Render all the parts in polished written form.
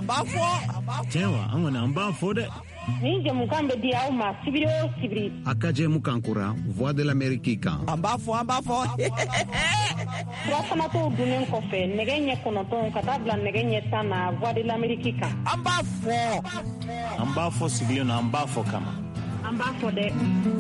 Tiens, on a un bas faux de. Ni jamukan be dia ma sibiri o sibiri. Akaje mukankura, voix de l'Amérique kan. Amba fo. Fana to dunen kofe nege ɲɛ kɔnɔntɔn ka taa bila nege ɲɛ 10 na voix de l'Amérique kan. Amba fo. An b'a fɔ sigilen na an b'a fɔ kama. An b'a fɔ dɛ.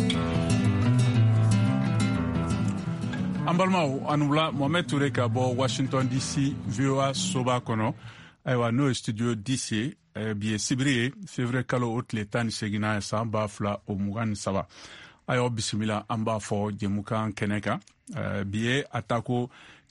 An balimaw an wula Mohamed Touré ka bɔ Washington DC VOA soba kɔnɔ. Ayiwa n'o ye studio 10 ye bi ye sibiri ye février kalo o tile 18 san 2023. Ayiwa bisimila an b'a fɔ jɛmukan kɛnɛ kan. Bi ye atako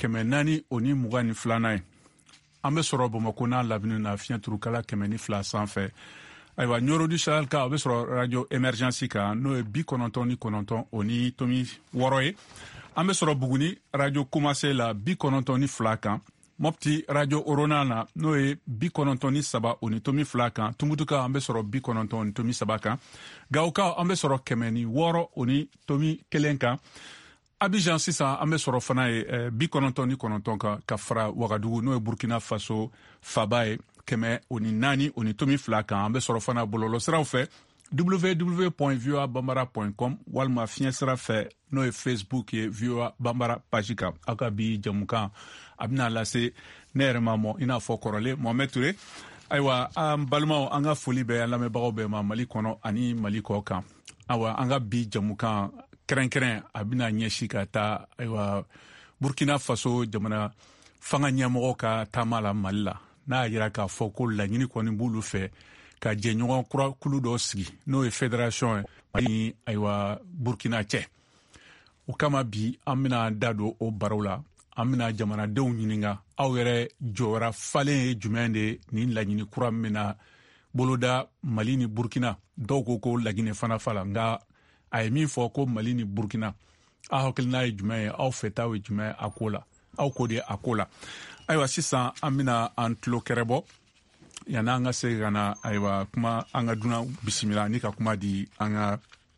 422 ye. An bɛ sɔrɔ Bamakɔ n'a Laginɛ na fiɲɛ turukala 102 sanfɛ. Ayiwa Nioro du Sahel kan o bɛ sɔrɔ radio émergence kan n'o ye 99 o ni tomi 6 ye. An bɛ sɔrɔ Buguni radio Kumase la 92 kan. Mopti radio Orona na n'o ye 93 o ni tomi 2 kan. Tumbutuka an bɛ sɔrɔ 90 o ni tomi 3 kan. Gawuka an bɛ sɔrɔ 106 o ni tomi 1 kan. Abidjan sisan an bɛ sɔrɔ fana ye 99 kan ka fara Wagadugu n'o ye Burkina Faso faba ye 104 o ni tomi 2 kan. An bɛ sɔrɔ fana bɔlɔlɔsiraw fɛ www.voabambara.com walima fiɲɛsira fɛ n'o ye Facebook ye VOA Bambara page kan. Aw ka bi jamukan a bɛna lase ne yɛrɛ ma mɔ i n'a fɔ kɔrɔlen Mohamed Touré. Ayiwa an balimaw an ka foli bɛ an lamɛnbagaw bɛɛ ma Mali kɔnɔ ani Mali kɔ kan. Ayiwa an ka bi jamukan kɛrɛnkɛrɛn a bɛna ɲɛsi ka taa ayiwa Burkina Faso jamana fanga ɲɛmɔgɔ ka taama la Mali la. N'a yira k'a fɔ ko laɲini kɔni b'olu fɛ ka jɛɲɔgɔn kura kulu dɔ sigi n'o ye fédération ye Mali ayiwa Burkina cɛ. O kama bi an bɛna da don o baraw la. An bɛna jamanadenw ɲininka aw yɛrɛ jɔyɔrɔ falen ye jumɛn de nin laɲini kura min bɛna boloda Mali ni Burkina. Dɔw ko laginɛ fana fa la nka a ye min fɔ ko Mali ni Burkina aw hakilina ye jumɛn ye aw fɛtaw ye jumɛn ye a ko la aw ko de a ko la. Ayiwa sisan an bɛna an tulo kɛrɛ bɔ yan'an an ka se ka na ayiwa kuma an ka dunan bisimila ni ka kuma di an ka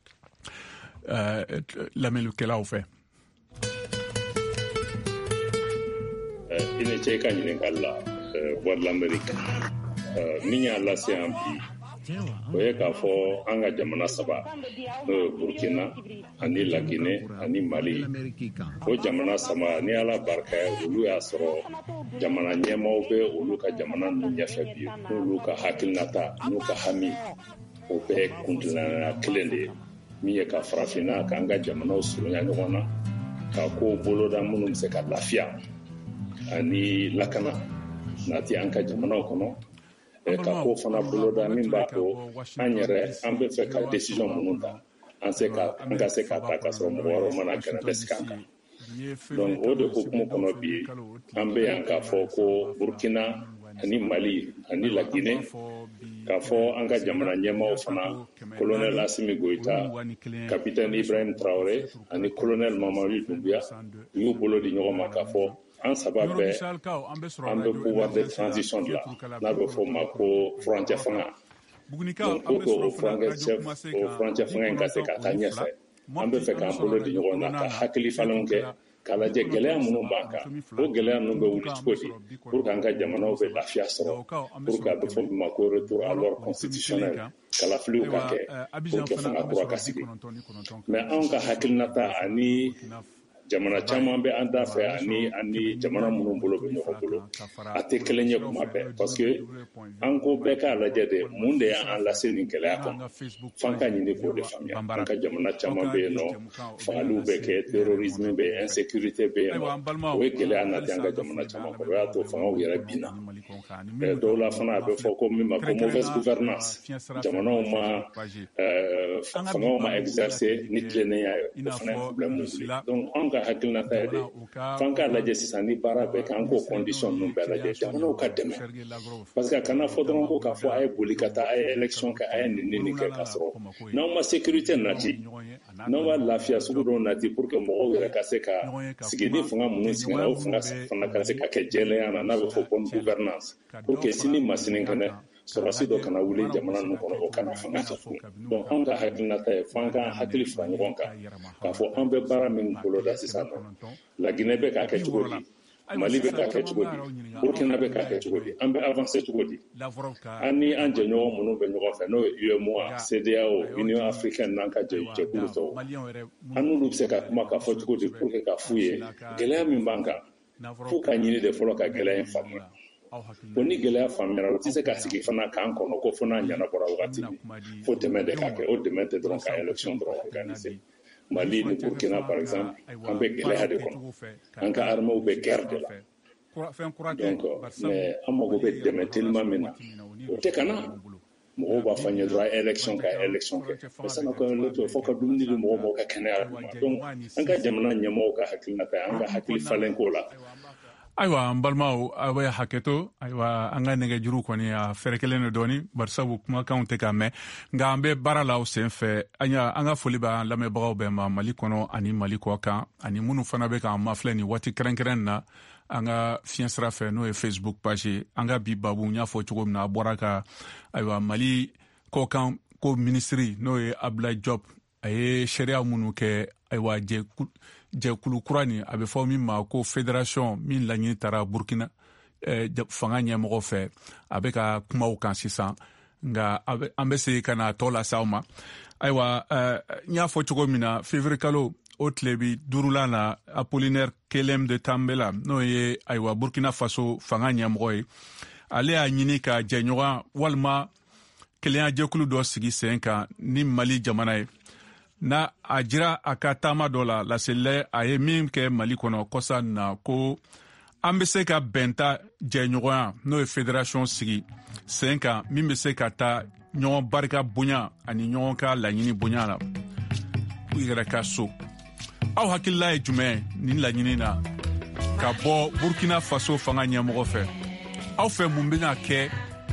lamɛnnikɛlaw fɛ. I ni ce i ka ɲininkali la voix de l'Amérique min y'a lase an bi o ye k'a fɔ an ka jamana saba n'o ye Burkina ani Laginɛ ani Mali. O jamana saba ni Ala barika ye olu y'a sɔrɔ jamana ɲɛmaaw bɛ olu ka jamana ninnu ɲɛfɛ bi n'olu ka hakilinata n'u ka hami o bɛɛ ye kuntilenya kelen de ye min ye ka farafinna k'an ka jamanaw surunya ɲɔgɔn na ka kow boloda minnu bɛ se ka lafiya ani lakana nati an ka jamanaw kɔnɔ ka ko fana boloda min b'a to an yɛrɛ an bɛ fɛ ka décision minnu ta an ka se ka ta ka sɔrɔ mɔgɔ wɛrɛw mana gɛrɛ bɛ sigi an kan. Donc o de hukumu kɔnɔ bi an bɛ yan k'a fɔ ko Burkina ani Mali ani Laginɛ k'a fɔ an ka jamana ɲɛmaaw fana colonel Assimi Goïta, capitaine Ibrahim Traoré ani colonel Mamadu Doumbouya u y'u bolo di ɲɔgɔn ma k'a fɔ an saba bɛɛ an bɛ pouvoir de transition de la n'a bɛ fɔ o ma ko furancɛ fanga. Donc pour que o furancɛ fanga in ka se ka taa ɲɛfɛ an bɛ fɛ k'an bolo di ɲɔgɔn na ka hakili falenw kɛ k'a lajɛ gɛlɛya minnu b'an kan o gɛlɛya ninnu bɛ wuli cogo di pour que an ka jamanaw bɛ lafiya sɔrɔ pour que a bɛ fɔ o ma ko retour à l'ordre constitutionnel kalafiliw ka kɛ pour que fanga kura ka sigi. Mais anw ka hakilinata ani jamana caman bɛ an da fɛ ani jamana minnu bolo bɛ ɲɔgɔn bolo a tɛ kelen ye kuma bɛɛ parce que an ko bɛɛ k'a lajɛ de mun de y'an lase nin gɛlɛya kɔnɔ f'an ka ɲini k'o de faamuya. An ka jamana caman bɛ yen nɔ fagaliw bɛ kɛ terrorisme bɛ yen insécurité bɛ yen nɔ o ye gɛlɛya nati an ka jamana caman kɔrɔ o y'a to fangaw yɛrɛ binna dɔw la fana a bɛ fɔ ko min ma ko mauvaise gouvernance jamanaw fangaw ma exercer ni tilennenya ye o fana ye problème wuli donc an ka hakilinata ye de f'an k'a lajɛ sisan ni baara bɛ kɛ an k'o condition ninnu bɛɛ lajɛ jamanaw ka dɛmɛ parce que a kana fɔ dɔrɔn ko k'a fɔ a ye boli ka taa a ye élection kɛ a ye nin kɛ k'a sɔrɔ n'aw ma sécurité nati n'aw ma lafiya sugu dɔw nati pour que mɔgɔw yɛrɛ ka se ka sigi ni fanga minnu sigira o fanga fana ka se ka kɛ jɛlenya na n'a bɛ fɔ bonne gouvernance pour que sini ma sinikɛnɛ sɔrɔsi dɔ kana wuli jamana ninnu kɔnɔ o kana fanga sɔrɔ. Donc an ka hakilinata ye f'an ka hakili fara ɲɔgɔn kan k'a fɔ an bɛ baara min boloda sisan nɔ Laginɛ bɛ k'a kɛ cogo di Mali bɛ ka kɛ cogo di Burkina bɛ ka kɛ cogo di an bɛ avancer cogo di an ni an jɛɲɔgɔn minnu bɛ ɲɔgɔn fɛ n'o ye UEMOA CEDEAO Union africaine n'an ka jɛkulu tɔw an n'olu bɛ se ka kuma ka fɔ cogo di pour que ka f'u ye gɛlɛya min b'an kan fo ka ɲini de fɔlɔ ka gɛlɛya in faamuya ko ni gɛlɛya faamuyara o tɛ se ka sigi fana k'an kɔnɔ ko fo n'a ɲɛnabɔra wagati min fo dɛmɛ de ka kɛ o dɛmɛ tɛ dɔrɔn ka élection dɔrɔn organiser Mali ni Burkina par exemple an bɛ gɛlɛya de kɔnɔ an ka armées bɛ guerre de la donc mais an mago bɛ dɛmɛ teliman min na o tɛ ka na mɔgɔw b'a fɔ an ye dɔrɔn élection ka élection kɛ mais ça n'a pas l'autre fo ka dumuni di mɔgɔw ka kɛnɛya donc an ka jamana ɲɛmɔgɔw ka hakilina ta an ka hakili falen ko la ayiwa an balimaw aw bɛ hakɛto ayiwa an ka nɛgɛjuru kɔni a fɛrɛkɛlen do dɔɔni barisabu kumakanw tɛ ka mɛn nka an bɛ baara la aw sen fɛ an ka foli b'an lamɛnbagaw bɛɛ ma Mali kɔnɔ ani Mali kɔ kan ani minnu fana bɛ k'an mafilɛ nin waati kɛrɛnkɛrɛn na an ka fiɲɛ sira fɛ n'o ye Facebook page an ka bi babu n y'a fɔ cogo min na a bɔra ka ayiwa Mali kɔkan ko ministiri n'o ye Abdoulaye Diop a ye sariya minnu kɛ ayiwa jɛkulu kura nin a bɛ fɔ min ma ko fédération min laɲini taara Burkina fanga ɲɛmɔgɔ fɛ a bɛ ka kumaw kan sisan nka an bɛ segin ka na tɔ lase aw ma ayiwa n y'a fɔ cogo min na février kalo o tile bi duurulan na Apollinaire Kelem de Tambela n'o ye ayiwa Burkina Faso fanga ɲɛmɔgɔ ye ale y'a ɲini ka jɛɲɔgɔn walima kelenya jɛkulu dɔ sigi sen kan ni Mali jamana ye na a jira a ka taama dɔ la laselɛ a ye min kɛ Mali kɔnɔ kɔsa na ko an bɛ se ka bɛnta jɛɲɔgɔnya n'o ye fédération sigi sen kan min bɛ se ka taa ɲɔgɔn barika bonya ani ɲɔgɔn ka laɲini bonya la u yɛrɛ ka so aw hakilila ye jumɛn nin laɲini na ka bɔ Burkina Faso fanga ɲɛmɔgɔ fɛ aw fɛ mun bɛna kɛ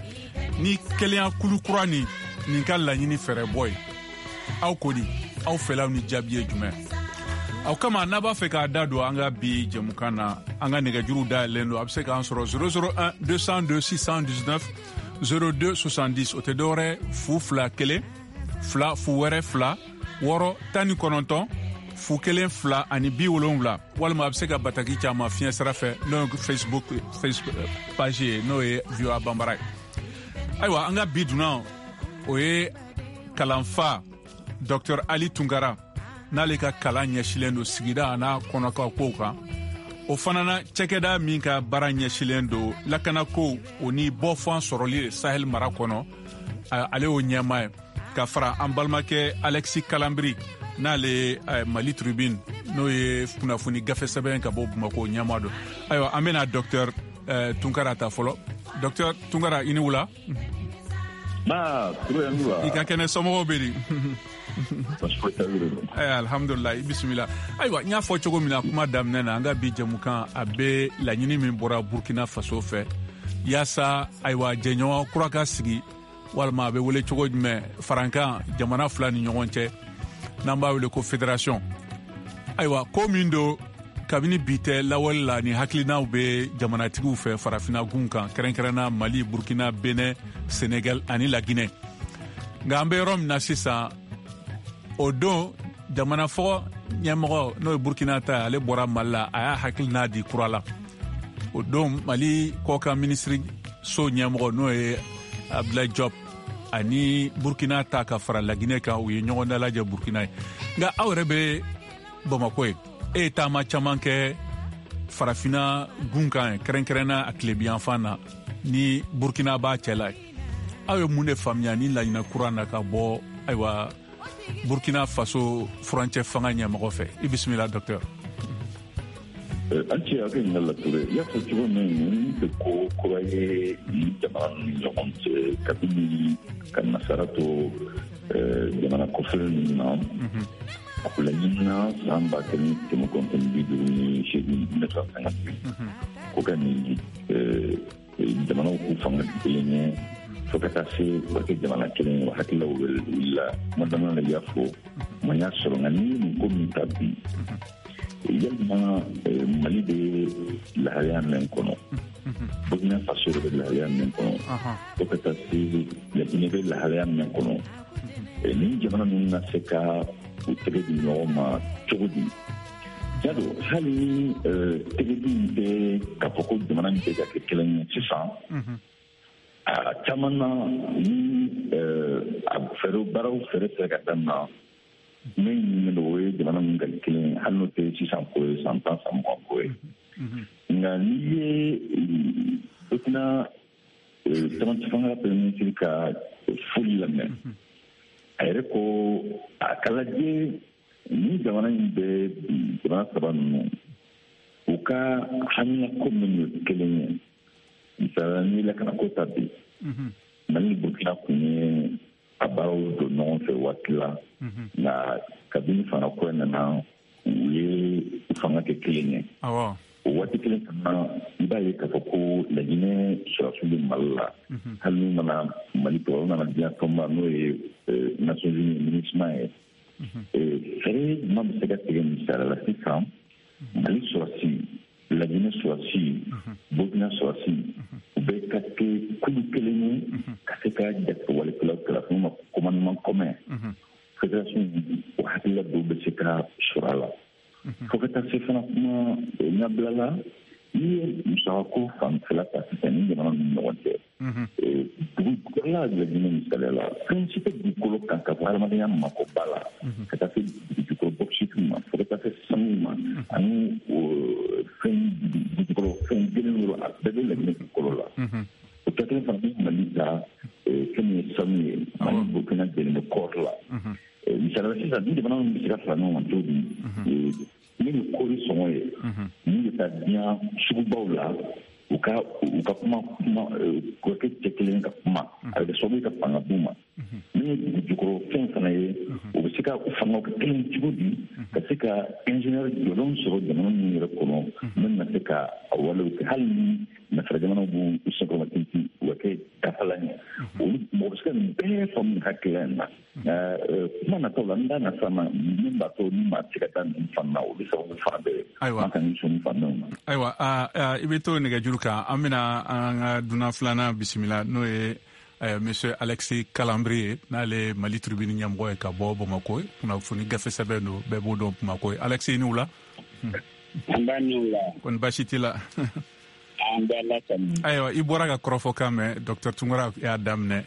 ni kelenya kulu kura nin ka laɲini fɛrɛ bɔ ye aw ko di aw fɛlaw ni jaabi ye jumɛn aw kama n'a b'a fɛ k'a da don an ka bi jɛmukan na an ka nɛgɛjuru dayɛlɛlen don a bɛ se k'an sɔrɔ 001 202 619 02 70 o tɛ dɔwɛrɛ fu fila kelen fila fu wɛrɛ fila 6 19 fu kelen fila ani 70 walima a bɛ se ka bataki caman fiɲɛ sira fɛ n'o ye Facebook page ye n'o ye VOA Bambara ye ayiwa an ka bi dunan o ye kalanfa Dr Ali Tunkara n'ale ka kalan ɲɛsilen don sigida n'a kɔnɔkaw kow kan o fana na cɛkɛda min ka baara ɲɛsilen don lakanakow o ni bɔfan sɔrɔli Sahel mara kɔnɔ ale y'o ɲɛmaa ye ka fara an balimakɛ Alexis Kalambiri n'ale Mali Tribune n'o ye kunnafoni gafe sɛbɛn ka bɔ Bamako ɲɛmaa don ayiwa an bɛna Dr Tunkara ta fɔlɔ Dr Tunkara i ni wula i ka kɛnɛ somɔgɔw bɛ di alhamdulillah i bisimila ayiwa n y'a fɔ cogo min na kuma daminɛ na an ka bi jɛmukan a bɛ laɲini min bɔra Burkina Faso fɛ yaasa ayiwa jɛɲɔgɔn kura ka sigi walima a bɛ wele cogo jumɛn farankan jamana fila ni ɲɔgɔn cɛ n'an b'a wele ko fédération ayiwa ko min don kabini bi tɛ lawale la ni hakilinaw bɛ jamanatigiw fɛ farafinna gun kan kɛrɛnkɛrɛnna Mali Burkina Benin Sénégal ani la Guinée nka an bɛ yɔrɔ min na sisan o don jamana fɔ ɲɛmɔgɔ n'o ye Burkina ta ale bɔra Mali la a y'a hakilina di kura la o don Mali kɔkan minisiri so ɲɛmɔgɔ n'o ye Abdoulaye Diop ani Burkina ta ka fara la Guinée kan u ye ɲɔgɔn dalajɛ Burkina ye nka aw yɛrɛ bɛ Bamako ye e ye taama caman kɛ farafinna gun kan kɛrɛnkɛrɛnna a tilebiyanfan na ni Burkina b'a cɛla ye aw ye mun de faamuya ni laɲina kura na ka bɔ ayiwa Burkina Faso furancɛ fanga ɲɛmɔgɔ fɛ i bisimila docteur an cɛ a ka ɲininka la Ture i y'a fɔ cogo min tɛ ko kura ye ni jamana ni ɲɔgɔn cɛ kabini ka nasara to jamana kɔfɛ ninnu na a ko laɲinina san 1958 ko ka nin jamanaw k'u fanga di kelen ye fo ka taa se ka kɛ jamana kelen o hakililaw bɛ wulila kuma dama la i y'a fɔ ma y'a sɔrɔ nka ni nin ko min ta bi yalima Mali bɛ lahalaya min kɔnɔ Burkina Faso bɛ lahalaya min kɔnɔ fo ka taa se La Guinée bɛ lahalaya min kɔnɔ ni jamana ninnu na se ka u tɛgɛ di ɲɔgɔn ma cogo di jado hali ni tɛgɛ di tɛ ka fɔ ko jamana min bɛ ka kɛ kelen ye sisan a caman na ni a baaraw fɛɛrɛ sera ka daminɛ min ɲininen don o ye jamana min ka kelen hali n'o tɛ sisan ko ye san 10 san 20 ko ye nka n'i ye Burkina caman fanga premier ministre ka foli lamɛn a yɛrɛ ko a ka lajɛ ni jamana in bɛ jamana saba ninnu u ka hamina ko min ye kelen ye misaliya ni lakanako ta bi Mali ni Burkina kun ye a baaraw don ɲɔgɔn fɛ waati la nka kabini fana ko nana u ye fanga kɛ kelen ye o waati kelen fana i b'a ye k'a fɔ ko laginɛ sɔrɔsiw bɛ Mali la hali n'u nana Mali tɔgɔ nana diɲɛ tɔnba n'o ye Nations Unies MINUSMA ye fɛɛrɛ jumɛn bɛ se ka tigɛ misaliya la sisan Mali sɔrɔsi laginɛ sɔrɔsi Burkina sɔrɔsi u bɛ ka kɛ kulu kelen ye ka se ka jate walikɛlaw kɛra f'u ma commandement commun fédération o hakilila dɔw bɛ se ka sɔrɔ a la fo ka taa se fana kuma ɲabila la n'i ye musakako fanfɛla ta sisan ni jamana ninnu ɲɔgɔn cɛ dugukɔrɔla laginɛ misaliya la fɛn si tɛ dugukolo kan ka fɔ adamadenya makoba la ka taa se dugukolo bɔsitiw ma fo ka taa se sanu ma ani fɛn dugukolo fɛn kelen yɔrɔ a bɛɛ bɛ laginɛ dugukolo la o tɛ kelen fana bɛ Mali ka fɛn min ye sanu ye Mali Burkina jɛlen bɛ kɔɔri la misaliya sisan ni jamana min bɛ se ka fara ɲɔgɔn kan cogo di min ye kɔɔri sɔngɔ ye min bɛ taa diɲɛ sugubaw la u ka kuma k'o kɛ cɛ kelen ka kuma a bɛ kɛ sababu ye ka fanga d'u ma min ye dugukolo fɛn fana ye o bɛ se ka fanga kɛ kelen cogo di ka se ka ingénieur jɔlenw sɔrɔ jamana min yɛrɛ kɔnɔ min na se ka a walew kɛ hali ni nasara jamanaw b'u sɔrɔ tinti u ka kɛ dafalan ye olu mɔgɔ bɛ se ka nin bɛɛ faamu hakilila in na kuma nataw la n da na sama min b'a to ni maa se ka taa nin fan na o bɛ sababu fana bɛ man ka nin sɔn fan na ayiwa i bɛ to nɛgɛjuru kan an bɛna an ka dunan filanan bisimila n'o ye monsieur Alexis Kalambri ye n'ale Mali tribune ɲɛmɔgɔ ye ka bɔ Bamako kunnafoni gafe sɛbɛn don bɛɛ b'o dɔn Bamako ye Alexis ni wula an b'a ni wula kɔni baasi t'i la an bɛ Ala tanu ayiwa i bɔra ka kɔrɔfɔkan mɛn Dr Tunkara y'a daminɛ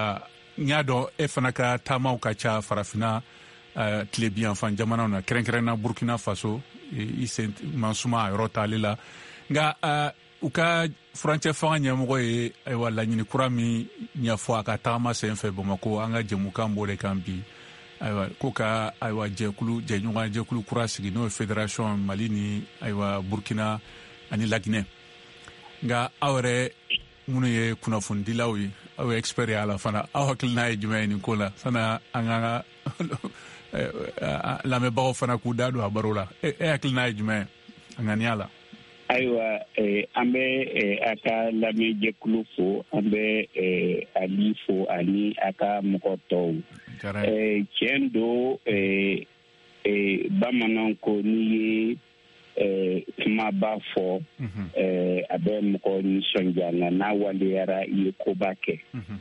n y'a dɔn e fana ka taamaw ka ca farafinna tile bi yanfan jamanaw na kɛrɛnkɛrɛnna Burkina Faso i sen man suma a yɔrɔ taali la nka u ka furancɛ fanga ɲɛmɔgɔ ye ayiwa laɲini kura min ɲɛfɔ a ka tagama sen fɛ Bamako an ka jɛmukan b'o de kan bi ayiwa ko ka ayiwa jɛɲɔgɔn jɛkulu kura sigi n'o ye fédération Mali ni ayiwa Burkina ani Laginɛ nka aw yɛrɛ minnu ye kunnafonidilaw ye aw ye expert ye a la fana aw hakilina ye jumɛn ye nin ko la sanni an ka lamɛnbagaw fana k'u da don a baro la e hakilina ye jumɛn ye a ŋaniya la ayiwa an bɛ a ka lamɛnjɛkulu fo an bɛ Ali fo ani a ka mɔgɔ tɔw tiɲɛ don bamananw ko n'i ye kumaba fɔ a bɛ mɔgɔ nisɔndiya nka n'a waleyara i ye koba kɛ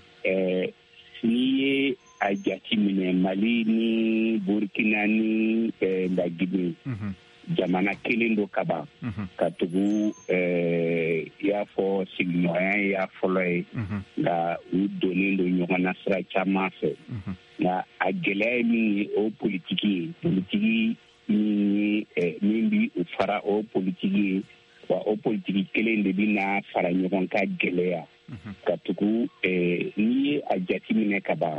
n'i ye a jateminɛ Mali ni Burkina ni Laginɛ jamana kelen don kaban ka tugu i y'a fɔ sigiɲɔgɔnya y'a fɔlɔ ye nka u donnen don ɲɔgɔn na sira caman fɛ nka a gɛlɛya ye min ye o politiki ye min bi u fara o politiki ye wa o politiki kelen de bi na fara ɲɔgɔn ka gɛlɛya ka tugu n'i ye a jateminɛ kaban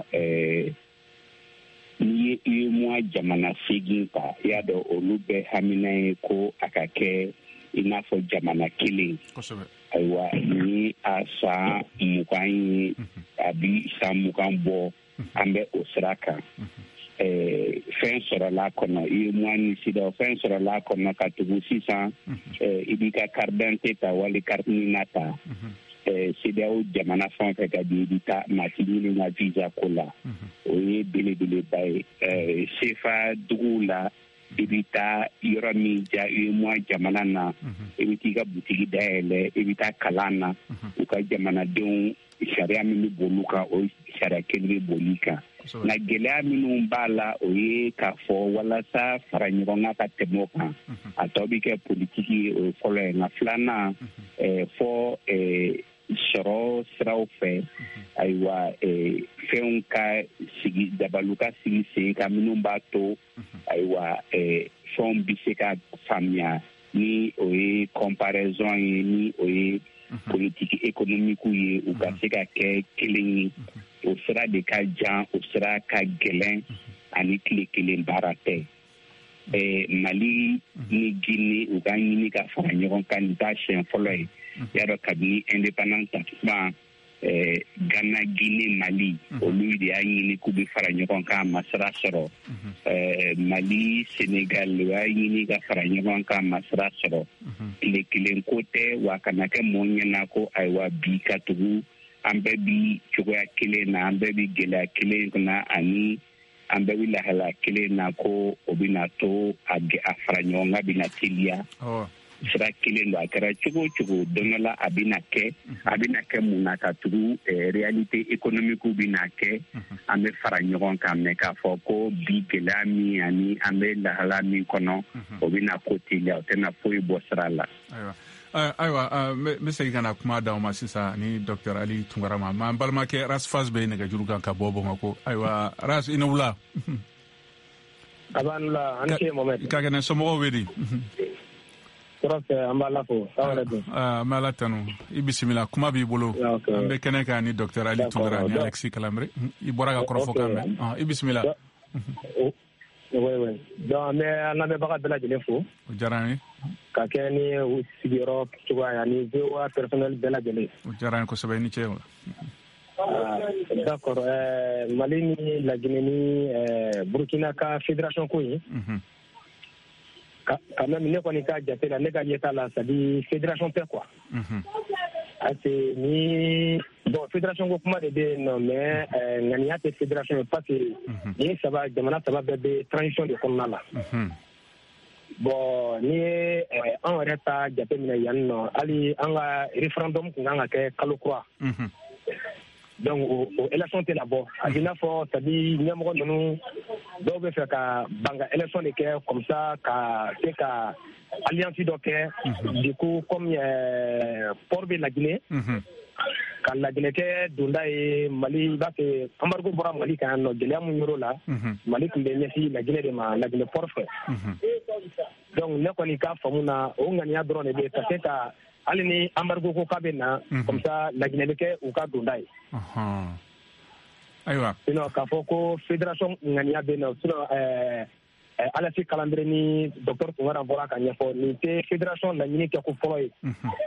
n'i ye UEMOA jamana 8 ta i y'a dɔn olu bɛɛ hamina ye ko a ka kɛ i n'a fɔ jamana kelen ayiwa ni a san 20 ye a bi san 20 bɔ an bɛ o sira kan fɛn sɔrɔla kɔnɔ UEMOA ni SIDEAO fɛn sɔrɔla kɔnɔ ka tugu sisan i b'i ka carte d'identité ta wali carte nina ta CEDEAO jamana fɛn fɛn ka di i bɛ taa mati ɲini ka visa ko la o ye belebeleba ye CFA duguw la i bɛ taa yɔrɔ min ja UEMOA jamana na i bɛ t'i ka butigi dayɛlɛ i bɛ taa kalan na u ka jamanadenw sariya min bɛ boli kan o sariya kelen bɛ boli kan na gɛlɛya minnu b'a la o ye k'a fɔ walasa fara ɲɔgɔn kan ka tɛmɛ o kan a tɔ bɛ kɛ politiki o ye fɔlɔ ye nka filanan fɔ sɔrɔ siraw fɛ ayiwa fɛnw ka sigi dabalu ka sigi sen kan minnu b'a to ayiwa fɛnw bɛ se ka faamuya ni o ye comparaison ye ni o ye politiki économique ye u ka se ka kɛ kelen ye o sira de ka jan o sira ka gɛlɛn ani tile kelen baara tɛ Mali ni Guinée u ka ɲini ka fara ɲɔgɔn kan nin t'a siɲɛ fɔlɔ ye y'a dɔn kabini indépendance tuma Ghana, Guinée, Mali olu de y'a ɲini k'u bɛ fara ɲɔgɔn kan ma sira sɔrɔ Mali, Sénégal u y'a ɲini ka fara ɲɔgɔn kan ma sira sɔrɔ tile kelen ko tɛ wa kana kɛ mɔɔ ɲɛna ko ayiwa bi ka tugu an bɛɛ bi cogoya kelen na an bɛɛ bi gɛlɛya kelen kɔnɔ ani an bɛɛ bi lahala kelen na ko o bɛna to a fara ɲɔgɔn kan bɛna teliya sira kelen don a kɛra cogo o cogo don dɔ la a bɛna kɛ mun na ka tugu réalité économique bɛna kɛ an bɛ fara ɲɔgɔn kan mɛ k'a fɔ ko bi gɛlɛya min ani an bɛ lahala min kɔnɔ o bɛna ko teliya o tɛna foyi bɔ sira la. Ayiwa n bɛ segin ka na kuma d'aw ma sisan ni Dr Ali Tunkara ma n balimakɛ Ras Faz bɛ nɛgɛjuru kan ka bɔ Bamakɔ ayiwa Ras i ni wula. Abanula an ce Mohamed. Ka kɛnɛ somɔgɔw bɛ di. An b'a la fo n bɛ Ala tanu i bisimila kuma b'i bolo an bɛ kɛnɛ kan ni Dr Ali Tunkara ni Alexis Kalamre i bɔra ka kɔrɔfɔ kan mɛn i bisimila. Oui. Donc an bɛ an lamɛnbaga bɛɛ lajɛlen fo. O diyara n ye. Ka kɛ ni u sigiyɔrɔ cogoya ani VOA personnel bɛɛ lajɛlen. O diyara n ye kosɛbɛ i ni ce o la. D'accord Mali ni La Guinée ni Burkina ka fédération ko in quand même ne kɔni ka jate la ne ka yeta la c'est à dire fédération tɛ quoi. Parce que ni bon fédération ko kuma de bɛ yen nɔ mais ŋaniya tɛ fédération ye parce que ni jamana saba bɛɛ bɛ transition de kɔnɔna la. Bon ni ye an yɛrɛ ta jateminɛ yan nɔ hali an ka référendum kun kan ka kɛ kalo kura. Donc o élection tɛ labɔ a b'i n'a fɔ c'est à dire ɲɛmɔgɔ ninnu dɔw bɛ fɛ ka ban ka élection de kɛ comme ça ka se ka alliance dɔ kɛ du coup comme port bɛ La Guinée ka La Guinée kɛ donda ye Mali i b'a fɛ embargo bɔra Mali kan yan nɔ gɛlɛya mun yor'o la Mali tun bɛ ɲɛsin La Guinée de ma La Guinée port fɛ donc ne kɔni ka faamu na o ŋaniya dɔrɔn de bɛ ka se ka hali ni embargo ko k'a bɛ na comme ça La Guinée bɛ kɛ u ka donda ye. Ayiwa. Sinon k'a fɔ ko fédération ŋaniya bɛ na sinon Alexis Kalamre ni Dr Tunkara bɔra ka ɲɛfɔ nin tɛ fédération laɲini kɛ ko fɔlɔ ye.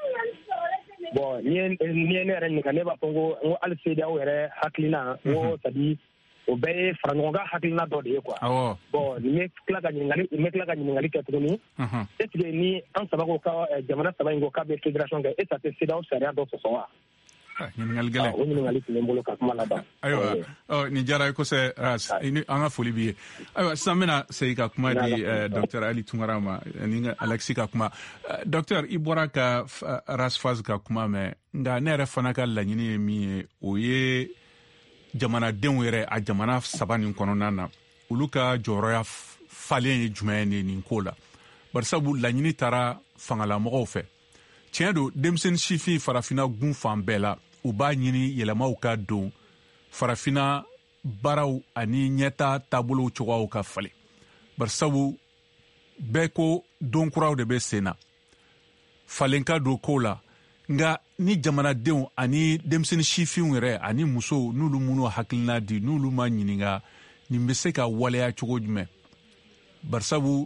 Bon ni ye ne yɛrɛ ɲininka ne b'a fɔ ko hali CEDEAO yɛrɛ hakilina n ko c'est à dire o bɛɛ ye fara ɲɔgɔn kan hakilina dɔ de ye quoi. Bon n bɛ tila ka ɲininkali kɛ tuguni est ce que ni an saba ko ka jamana saba in ko k'a bɛ fédération kɛ est ce que CEDEAO sariya dɔ sɔsɔ wa. Ɲininkali gɛlɛn. O ɲininkali tun bɛ n bolo ka kuma laban. Ayiwa nin diyara ye kosɛbɛ Ras an ka foli b'i ye ayiwa sisan n bɛna segin ka kuma di Dr Ali Tunkara ma ni Alexis ka kuma Docteur i bɔra ka Ras Faz ka kuma mɛn nka ne yɛrɛ fana ka laɲini ye min ye o ye jamanadenw yɛrɛ a jamana saba nin kɔnɔna na olu ka jɔyɔrɔ falen ye jumɛn ye nin ko la barisabu laɲini taara fangalamɔgɔw fɛ tiɲɛ don denmisɛnnin sifin farafina gun fan bɛɛ la u b'a ɲini yɛlɛmaw ka don farafina baaraw ani ɲɛta taabolow cogoyaw ka falen barisabu bɛɛ ko don kuraw de bɛ sen na falen ka don ko la nka ni jamanadenw ani denmisɛnnin sifinw yɛrɛ ani musow n'olu minnu hakilina di n'olu ma ɲininka nin bɛ se ka waleya cogo jumɛn barisabu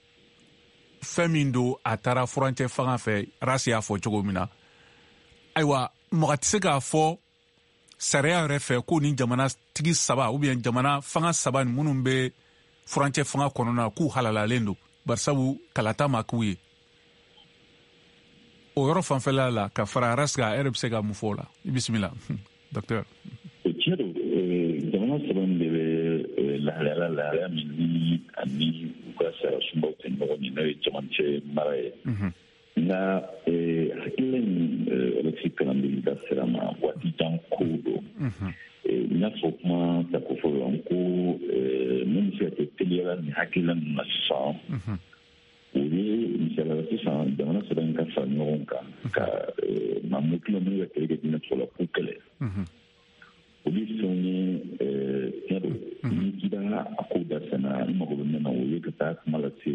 fɛn min don a taara furancɛ fanga fɛ Rasi y'a fɔ cogo min na ayiwa mɔgɔ tɛ se k'a fɔ sariya yɛrɛ fɛ ko ni jamana tigi saba ou bien jamana fanga saba ni minnu bɛ furancɛ fanga kɔnɔna k'u halalalen don barisabu kalata ma k'u ye o yɔrɔ fanfɛla la ka fara Ras kan e yɛrɛ bɛ se ka mun fɔ o la i bisimila docteur. Tiɲɛ don jamana saba in de bɛ lahalaya min ni ani u ka sara sunbaw tɛ ɲɔgɔn ye n'o ye cɛmancɛ mara ye nka hakilila in Alexis Kalamre ka sira ma waati jan kow don n y'a fɔ kuma ta ko fɔlɔ ko hakila na sisan o ye misala sisan jamana sera ka fara ɲɔgɔn kan ka maamu kilo minnu bɛ kɛlɛ kɛ diinɛ tɔgɔ la k'u kɛlɛ o bɛ fɛnw ye tiɲɛ don ni kida a ko da sɛnɛ ni mago bɛ min na o ye ka taa kuma lase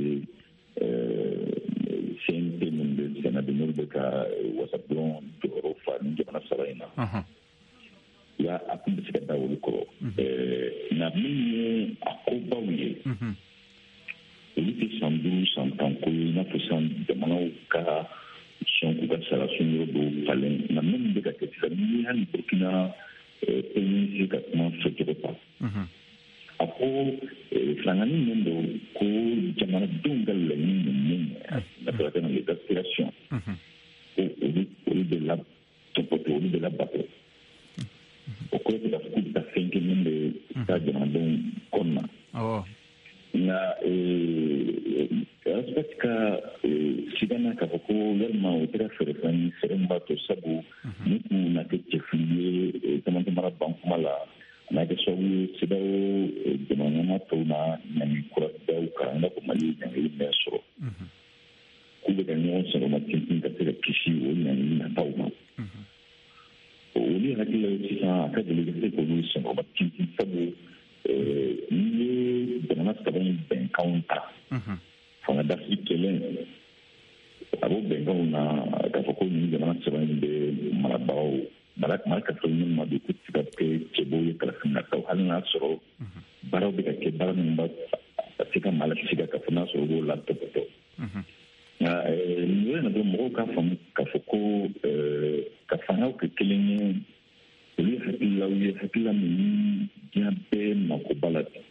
CNT minnu bɛ sɛnɛ de n'olu bɛ ka wasabulon jɔyɔrɔ fa ni jamana saba in na ya a kun bɛ se ka da olu kɔrɔ nka min ye a kobaw ye olu tɛ san 5 san 10 ko ye i n'a fɔ sisan jamanaw ka sɔn k'u ka sarasun yɔrɔ dɔw falen nka min bɛ ka kɛ sisan ni hali Burkina PNC ka kuma fɛcogo ta a ko filangani min don ko jamanadenw ka laɲini min nasarata na les aspirations ko olu de la tɔpɔtɔ olu de la bato o ko bɛ ka fɔ k'u bɛ taa fɛn kɛ min bɛ taa jamanadenw kɔnɔna nka aspect ka sigana k'a fɔ ko walima o tɛ ka fɛɛrɛ fɛn ni fɛɛrɛ min b'a to sabu ni kun na kɛ cɛfili ye camancɛ mara ban kuma la n'a kɛ sababu ye CEDEAO jamana ɲɛma tɔw na ɲangi kuradaw kan i n'a fɔ Mali ye ɲangili mɛn sɔrɔ k'u bɛ ka ɲɔgɔn sɔrɔma tintin ka se ka kisi o ɲangili nataw ma olu hakili la sisan a ka deli ka se k'olu sɔrɔma tintin sabu n'i ye jamana saba in bɛnkanw ta fanga dasi kelen a b'o bɛnkanw na k'a fɔ ko nin jamana saba in bɛ marabagaw mara kafo minnu ma don ko tɛ ka kɛ cɛbɔw ye kalafinnakaw hali n'a sɔrɔ baaraw bɛ ka kɛ baara minnu b'a se ka maa lafisi ka kafo n'a sɔrɔ o b'o latɔbɔtɔ nka nin yɔrɔ in na dɔrɔn mɔgɔw k'a faamu k'a fɔ ko ka fangaw kɛ kelen ye olu ye hakililaw ye hakilila min ni diɲɛ bɛɛ makoba la bi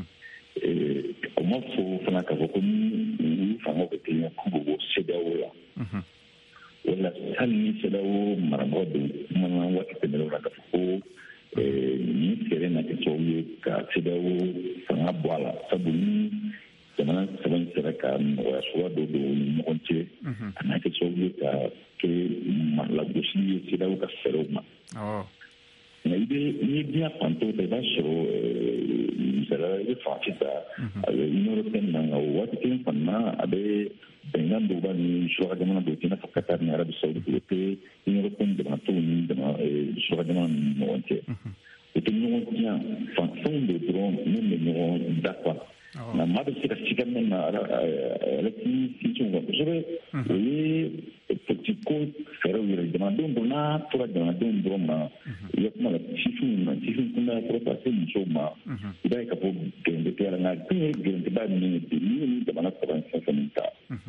o ma fɔ fana k'a fɔ ko ni fangaw kɛ kelen ye k'u bɛ bɔ CEDEAO la wala hali ni CEDEAO marabagaw de kumana waati tɛmɛnenw na k'a fɔ ko nin fɛɛrɛ na kɛ sababu ye ka CEDEAO fanga bɔ a la sabu ni jamana saba in sera ka nɔgɔya suguya dɔw don u ni ɲɔgɔn cɛ a n'a kɛ sababu ye ka kɛ lagosili ye CEDEAO ka fɛɛrɛw ma nka n'i ye diɲɛ fanto ta i b'a sɔrɔ misaliya i bɛ Faransi ta a bɛ Union européenne na nka o waati kelen fana na a bɛ bɛnkan dɔw b'a ni suraka jamana dɔw cɛ i n'a fɔ Qatar ni Arabi Saoudite o tɛ Union européenne jamana tɔw ni suraka jamana ni ɲɔgɔn cɛ o tɛ ɲɔgɔn tiɲɛ fanfɛnw de dɔrɔn min bɛ ɲɔgɔn dafa nka maa bɛ se ka siga min na sinsinw kan kosɛbɛ o ye politiko fɛɛrɛw yɛrɛ jamanadenw dɔn n'a tora jamanadenw dɔrɔn ma i bɛ kuma la sifin kunda kɔrɔ ka se musow ma i b'a ye ka fɔ gɛrɛntɛ tɛ yɛrɛ nka fɛn ye gɛrɛntɛba min ye bi n'i ye nin jamana saba in fɛn fɛn ta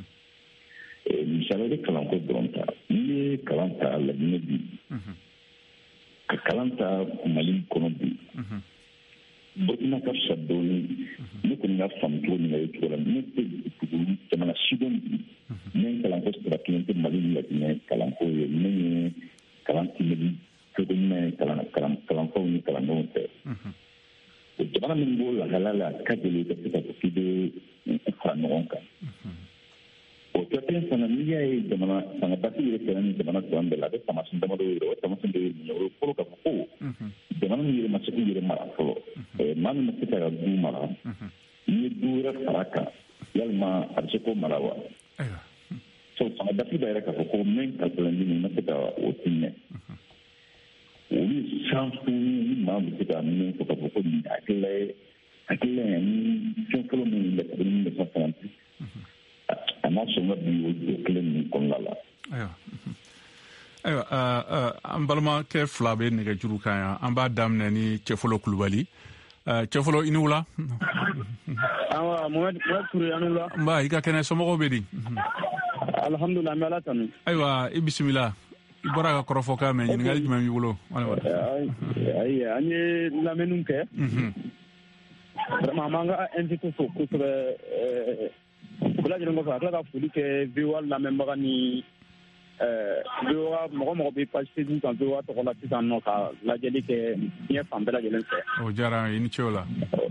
misali i bɛ kalanko dɔrɔn ta n'i ye kalan ta Laginɛ bi ka kalan ta Mali kɔnɔ bi Burkina ka fisa dɔɔnin ne kɔni ka faamu cogo min na ye cogo la ne tɛ dugu jamana sidɔn bi ne ye kalanko sira kelen tɛ Mali ni Laginɛ kalanko ye ne ye kalan timɛli cogo ɲuman ye kalanfaw ni kalandenw fɛ o jamana min b'o lahala la a ka gɛlɛn i ka se ka fɔ k'i bɛ fara ɲɔgɔn kan o tɔ kelen fana n'i y'a ye jamana fanga basi yɛrɛ kɛra ni jamana saba bɛɛ la a bɛ taamasiyɛn damadɔ yɛrɛ o taamasiyɛn dɔ ye min ye o ye fɔlɔ k'a fɔ ko jamana min yɛrɛ ma se k'u yɛrɛ mara fɔlɔ maa min ma se ka du mara n'i ye du wɛrɛ fara kan yalima a bɛ se k'o mara wa fanga basi b'a yɛrɛ k'a fɔ ko min ka gɛlɛn min ma se ka o tiɲɛ olu sanfɛ ni maa bɛ se ka min fɔ k'a fɔ ko nin hakilila ye ni fɛn fɔlɔ min bɛ kabini 1950 a n'a sɔn ka bi o kelen ninnu kɔnɔna la. Ayiwa an balimakɛ fila bɛ nɛgɛjuru kan yan an b'a daminɛ ni Cɛfɔlɔ Kulubali Cɛfɔlɔ i ni wula. Awa Mohamed Toure a ni wula. Nba i ka kɛnɛ somɔgɔw bɛ di. Alhamdulilah an bɛ Ala tanu. Ayiwa i bisimila i bɔra ka kɔrɔfɔkan mɛn ɲininkali jumɛn b'i bolo. Ayi an ye lamɛnniw kɛ. Vraiment an b'an ka invité fo kosɛbɛ bɛɛ lajɛlen kɔfɛ a tila ka foli kɛ VOA lamɛnbaga ni VOA mɔgɔ bɛ page Facebook kan VOA tɔgɔ la sisan nɔ ka lajɛli kɛ diɲɛ fan bɛɛ lajɛlen fɛ. O diyara i ni ce o la.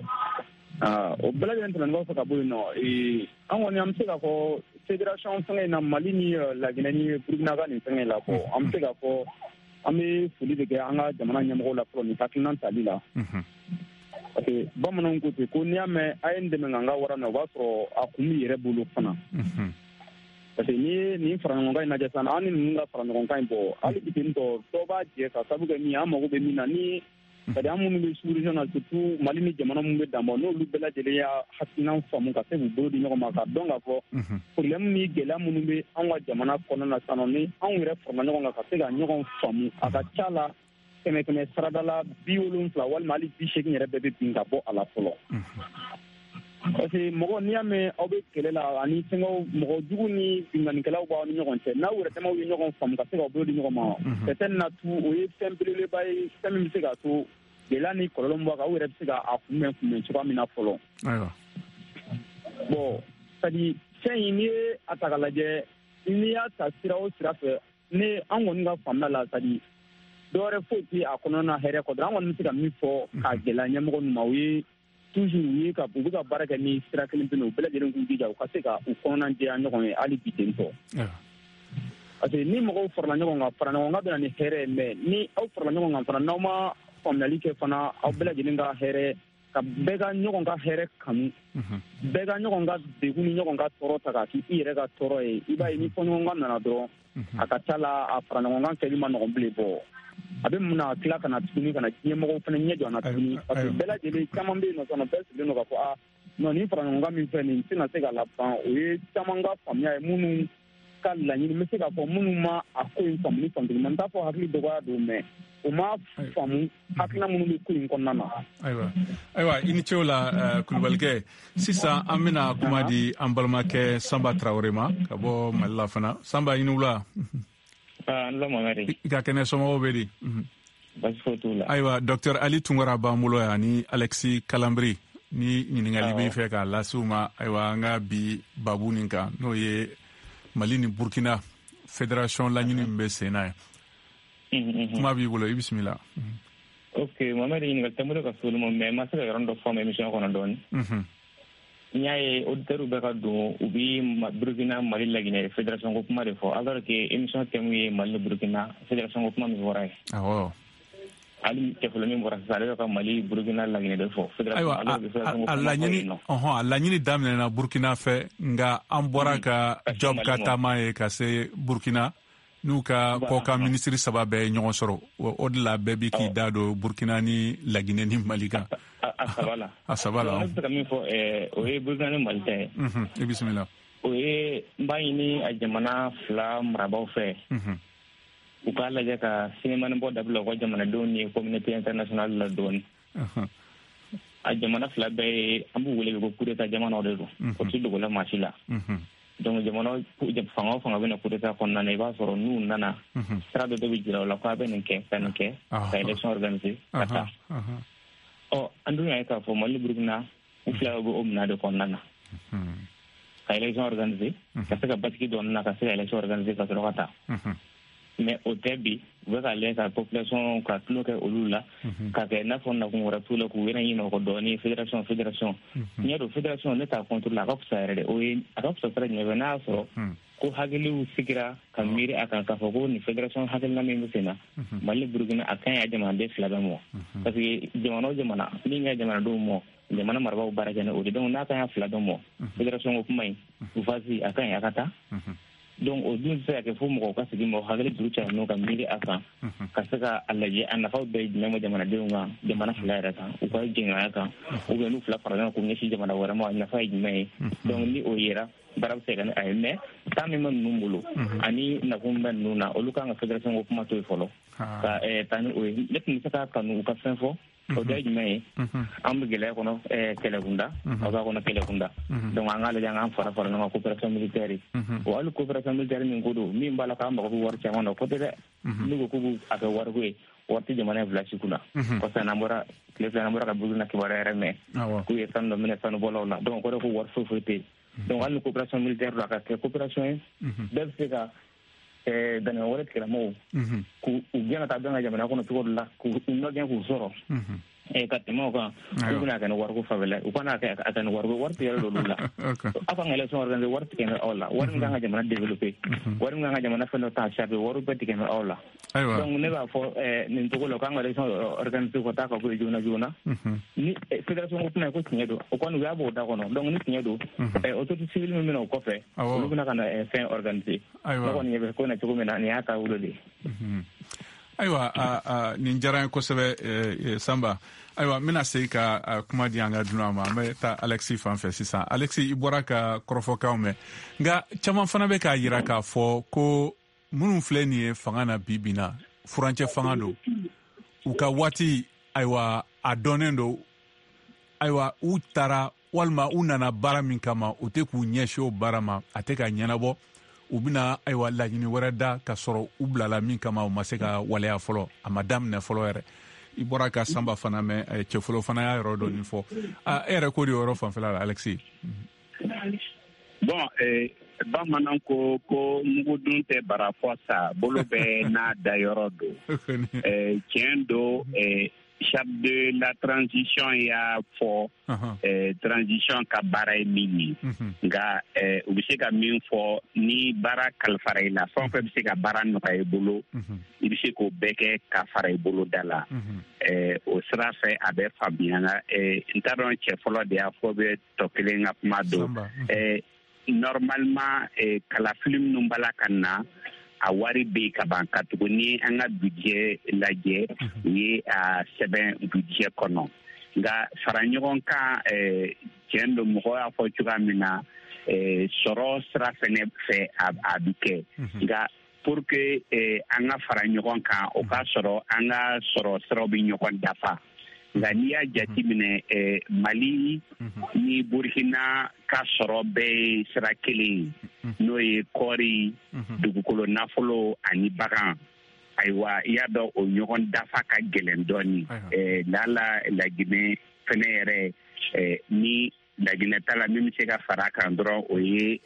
O bɛɛ lajɛlen tɛmɛnen kɔfɛ ka bɔ yen nɔ an kɔni an bɛ se k'a fɔ fédération fɛngɛ in na Mali ni Laginɛ ni Burukina ka nin fɛngɛ in la an bɛ se k'a fɔ an bɛ foli de kɛ an ka jamana ɲɛmɔgɔw la fɔlɔ nin hakilina tali la. parce que bamananw ko ten ko n'i y'a mɛn a ye n dɛmɛ nka n ka wara na o b'a sɔrɔ a kun b'i yɛrɛ bolo fana parce que n'i ye nin fara ɲɔgɔn kan in lajɛ sisan an ni ninnu ka fara ɲɔgɔn kan in bɔ hali biteni tɔ dɔw b'a jɛ ka sabu kɛ min ye an mago bɛ min na ni c'est-à-dire an minnu bɛ sous-région na surtout Mali ni jamana minnu bɛ dan bɔ n'olu bɛɛ lajɛlen y'a hakilina faamu ka se k'u bolo di ɲɔgɔn ma ka dɔn k'a fɔ problème ni gɛlɛya minnu bɛ anw ka jamana kɔnɔna na sisan ni anw yɛrɛ farala ɲɔgɔn kan ka se ka ɲɔgɔn faamu a ka ca la 100 sarada la 70 walima hali 80 yɛrɛ bɛɛ bɛ bin ka bɔ a la fɔlɔ parce que mɔgɔ n'i y'a mɛn aw bɛ kɛlɛ la ani fɛngɛw mɔgɔ jugu ni bingannikɛlaw b'aw ni ɲɔgɔn cɛ n'aw yɛrɛ damaw ye ɲɔgɔn faamu ka se ka bolo di ɲɔgɔn ma peut-être na tu o ye fɛn belebeleba ye fɛn min bɛ se k'a to gɛlɛya ni kɔlɔlɔ min b'a kan aw yɛrɛ bɛ se k'a kunbɛn cogoya min na fɔlɔ bon c'est-à-dire fɛn in n'i ye a ta k'a lajɛ n'i y'a ta sira o sira fɛ ni an kɔni ka faamuya la c'est-à-dire dɔwɛrɛ foyi tɛ a kɔnɔna hɛrɛ kɔ dɔrɔn an kɔni bɛ se ka min fɔ k'a gɛlɛya ɲɛmɔgɔ ninnu ma o ye toujours u bɛ ka baara kɛ ni sira kelen pe u bɛɛ lajɛlen k'u jija u ka se ka u kɔnɔna jɛya ɲɔgɔn ye hali bi ten tɔ parce que ni mɔgɔw farala ɲɔgɔn kan fara ɲɔgɔn kan bɛ na ni hɛrɛ ye mais ni aw farala ɲɔgɔn kan fana n'aw ma faamuyali kɛ fana aw bɛɛ lajɛlen ka hɛrɛ ka bɛɛ ka ɲɔgɔn ka hɛrɛ kanu bɛɛ ka ɲɔgɔn ka degun ni ɲɔgɔn ka tɔɔrɔ ta k'a k'i yɛrɛ ka tɔɔrɔ ye i b'a ye ni fɔɲɔgɔnkan nana dɔrɔn a ka ca la a fara ɲɔgɔn kan kɛli ma nɔgɔn bilen bɔ a bɛ mun na tila ka na tuguni ka na diɲɛmɔgɔw fana ɲɛ jɔ a na tuguni parce que bɛɛ lajɛlen caman bɛ yen nɔ bɛɛ sigilen don k'a fɔ non nin fara ɲɔgɔn kan min filɛ nin tɛna se ka laban o ye caman ka faamuya ye minnu ka laɲini n bɛ se k'a fɔ minnu ma a ko in faamu ni faamuya n t'a fɔ hakili dɔgɔya don mais o ma faamu hakilina minnu bɛ ko in kɔnɔna na. ayiwa i ni ce o la Kulubalikɛ sisan an bɛna kuma di an balimakɛ Sanba Tarawele ma ka bɔ Mali la fana Sanba i ni wula. I ka kɛnɛ somɔgɔw bɛ di. Basi foyi t'u la. Ayiwa Dr Ali Tunkara b'an bolo yan ni Alexis Kalambri ni ɲininkali b'i fɛ k'a lase u ma ayiwa an ka bi babu nin kan n'o ye Mali ni Burkina fédération laɲini min bɛ sen na ye. Kuma b'i bolo i bisimila. Ok Mohamed ɲininkali tɛ n bolo ka s'olu ma mais n ma se ka yɔrɔnin dɔ fɔ n émission kɔnɔ dɔɔni. N y'a ye auditeurs bɛ ka don u bi Burkina Mali laginɛ fédération ko kuma de fɔ alors que émission thème ye Mali ni Burkina fédération ko kuma min fɔra ye. Awɔ. Hali cɛfɔlɔ min bɔra sisan ale bɛ ka Mali Burkina laginɛ de fɔ. Ayiwa a laɲini daminɛna Burkina fɛ nka an bɔra ka Job ka taama ye ka se Burkina n'u ka kɔkan minisiri 3 bɛɛ ye ɲɔgɔn sɔrɔ o de la bɛɛ bi k'i da don Burkina ni laginɛ ni Mali kan. A saba la. An bɛ se ka min fɔ o ye Burkina ni Mali ta ye. I bisimila. O ye n b'a ɲini a jamana 2 marabaaw fɛ. U k'a lajɛ ka sinimani bɔ dabila u ka jamanadenw ni communauté internationale la dɔɔni. A jamana 2 bɛɛ ye an b'u wele ko coup d'état jamanaw de don. O tɛ dogola maa si la. Donc jamana fanga o fanga bɛ na coup d'état kɔnɔna na i b'a sɔrɔ n'u nana sira dɔ bɛ jira o la k'a bɛ nin kɛ ka nin kɛ ka élection organiser ka taa. An dun y'a ye k'a fɔ Mali Burkina u 2 bɛ o minɛ de kɔnɔna na. Ka élection organiser ka se ka batigi dɔɔni na ka se ka élection organiser ka sɔrɔ ka taa. Mais o tɛ bi u bɛ ka lajɛ ka population ka tulo kɛ olu la ka kɛ i n'a fɔ nakun wɛrɛ t'u la k'u yɛrɛ ɲinɛ o kɔ dɔɔni fédération n y'a dɔn fédération ne t'a contrôler a ka fisa yɛrɛ de o ye a ka fisa sira jumɛn fɛ n'a y'a sɔrɔ ko hakiliw sigira ka miiri a kan k'a fɔ ko nin fédération hakilina min bɛ sen na Mali Burkina a ka ɲi a jamanaden 2 bɛɛ mɔ parce que jamana o jamana min ka jamanadenw mɔ jamana marabaaw baara kɛ ni o de donc n'a ka ɲi a 2 bɛɛ mɔ fédération ko kuma in vasi a ka ɲi a ka taa. Donc o dun tɛ se ka kɛ fo mɔgɔw ka segin ma hakili juru caya n'o ka miiri a kan ka se ka a lajɛ a nafaw bɛɛ ye jumɛn ma jamanadenw kan jamana 2 yɛrɛ kan u ka jɛɲɔgɔnya kan ou bien n'u 2 fara ɲɔgɔn kan k'u ɲɛsin jamana wɛrɛ ma nafa ye jumɛn ye donc ni o yera baara bɛ se ka kɛ ni a ye mais temps min bɛ ninnu bolo ani nakun bɛ ninnu na olu kan ka fédération ko kuma to yen fɔlɔ ka taa ni o ye ne tun bɛ se ka kanu u ka fɛn fɔ o dɔ ye jumɛn ye an bɛ gɛlɛya kɔnɔ kɛlɛkunda aw b'a kɔnɔ kɛlɛkunda donc an k'a lajɛ an k'an fara fara ɲɔgɔn kan coopération militaire wa hali coopération militaire min ko don min b'a la k'an mago bɛ wari caman na o ko tɛ dɛ n'u ko k'u b'u a kɛ wariko ye wari tɛ jamana in bila si kunna parce que n'an bɔra tile 2 n'an bɔra ka Burkina kibaruya yɛrɛ mɛn k'u ye sanu dɔ minɛ sanubɔlaw la donc o kɔrɔ ko wari foyi foyi tɛ yen donc hali ni coopération militaire don a ka kɛ coopération ye bɛɛ bɛ se ka dangan wɛrɛ tigɛlamɔgɔw k'u gɛn ka taa bɛn ka jamana kɔnɔ cogo dɔ la k'u nɔgɛn k'u sɔrɔ ka temo ka kuna kan war ko favela ukana ka atan war yelo lula apa ngale so organize war tiken olla war nga jamana developer war nga jamana fano ta shabe war be tiken olla donc ne ba fo ni to ko ka ngale so organize ko ta ka ko juna ni federation ko na ko tinyedo o ko nga bo da ko no donc ni tinyedo autorité civile mi no ko fe lu kuna kana fin organiser ko ni be ko na to ko mena ni ata ulole aywa nin jaran kosɛbɛ Samba. Aywa mina se ka kuma di an ka duna ma an bɛ taa Alexis fan fɛ sisan. Alexis, i bɔra ka kɔrɔfɔkanw mɛn nka caman fana bɛ k'a jira k'a fɔ ko minnu filɛ nin ye fanga na bi na furancɛ fanga don u ka waati aywa a dɔnnen don aywa u taara walima u nana baara min kama u tɛ k'u ɲɛsin o baara ma a tɛ ka ɲɛnabɔ u bɛna aywa laɲini wɛrɛ da ka sɔrɔ u bilala min kama u ma se ka waleya fɔlɔ a ma daminɛ fɔlɔ yɛrɛ i bɔra ka Samba fana mɛn cɛfɔlɔ fana y'a yɔrɔ dɔɔni fɔ e yɛrɛ ko de yɔrɔ fanfɛla la Alexis. Bon bamanan ko mugudun tɛ bara fɔ sa bolo bɛ n'a da yɔrɔ don tiɲɛ don chef de la transition y'a fɔ transition ka baara ye min ye nka u bɛ se ka min fɔ ni baara kalifara i la fɛn o fɛn bɛ se ka baara nɔgɔya i bolo i bɛ se k'o bɛɛ kɛ ka fara i bolo da la o sira fɛ a bɛ faamuya n t'a dɔn cɛ fɔlɔ de y'a fɔ bɛ tɔ kelen ka kuma don normalement kalafili minnu b'a la ka na a wari bɛ ka ban ka tuguni an ka budget lajɛ u ye a sɛbɛn budget kɔnɔ nka fara ɲɔgɔn kan tiɲɛ don mɔgɔ y'a fɔ cogoya min na sɔrɔ sira fɛnɛ fɛ a bɛ kɛ nka pour que an ka fara ɲɔgɔn kan o ka sɔrɔ an ka sɔrɔ siraw bɛ ɲɔgɔn dafa nka n'i y'a jateminɛ Mali ni Burkina ka sɔrɔ bɛɛ ye sira kelen n'o ye kɔɔri dugukolo nafolo ani bagan ayiwa i y'a dɔn o ɲɔgɔn dafa ka gɛlɛn dɔɔni lala Laginɛ fɛnɛ yɛrɛ ni Laginɛ ta la min bɛ se ka fara kan dɔrɔn o ye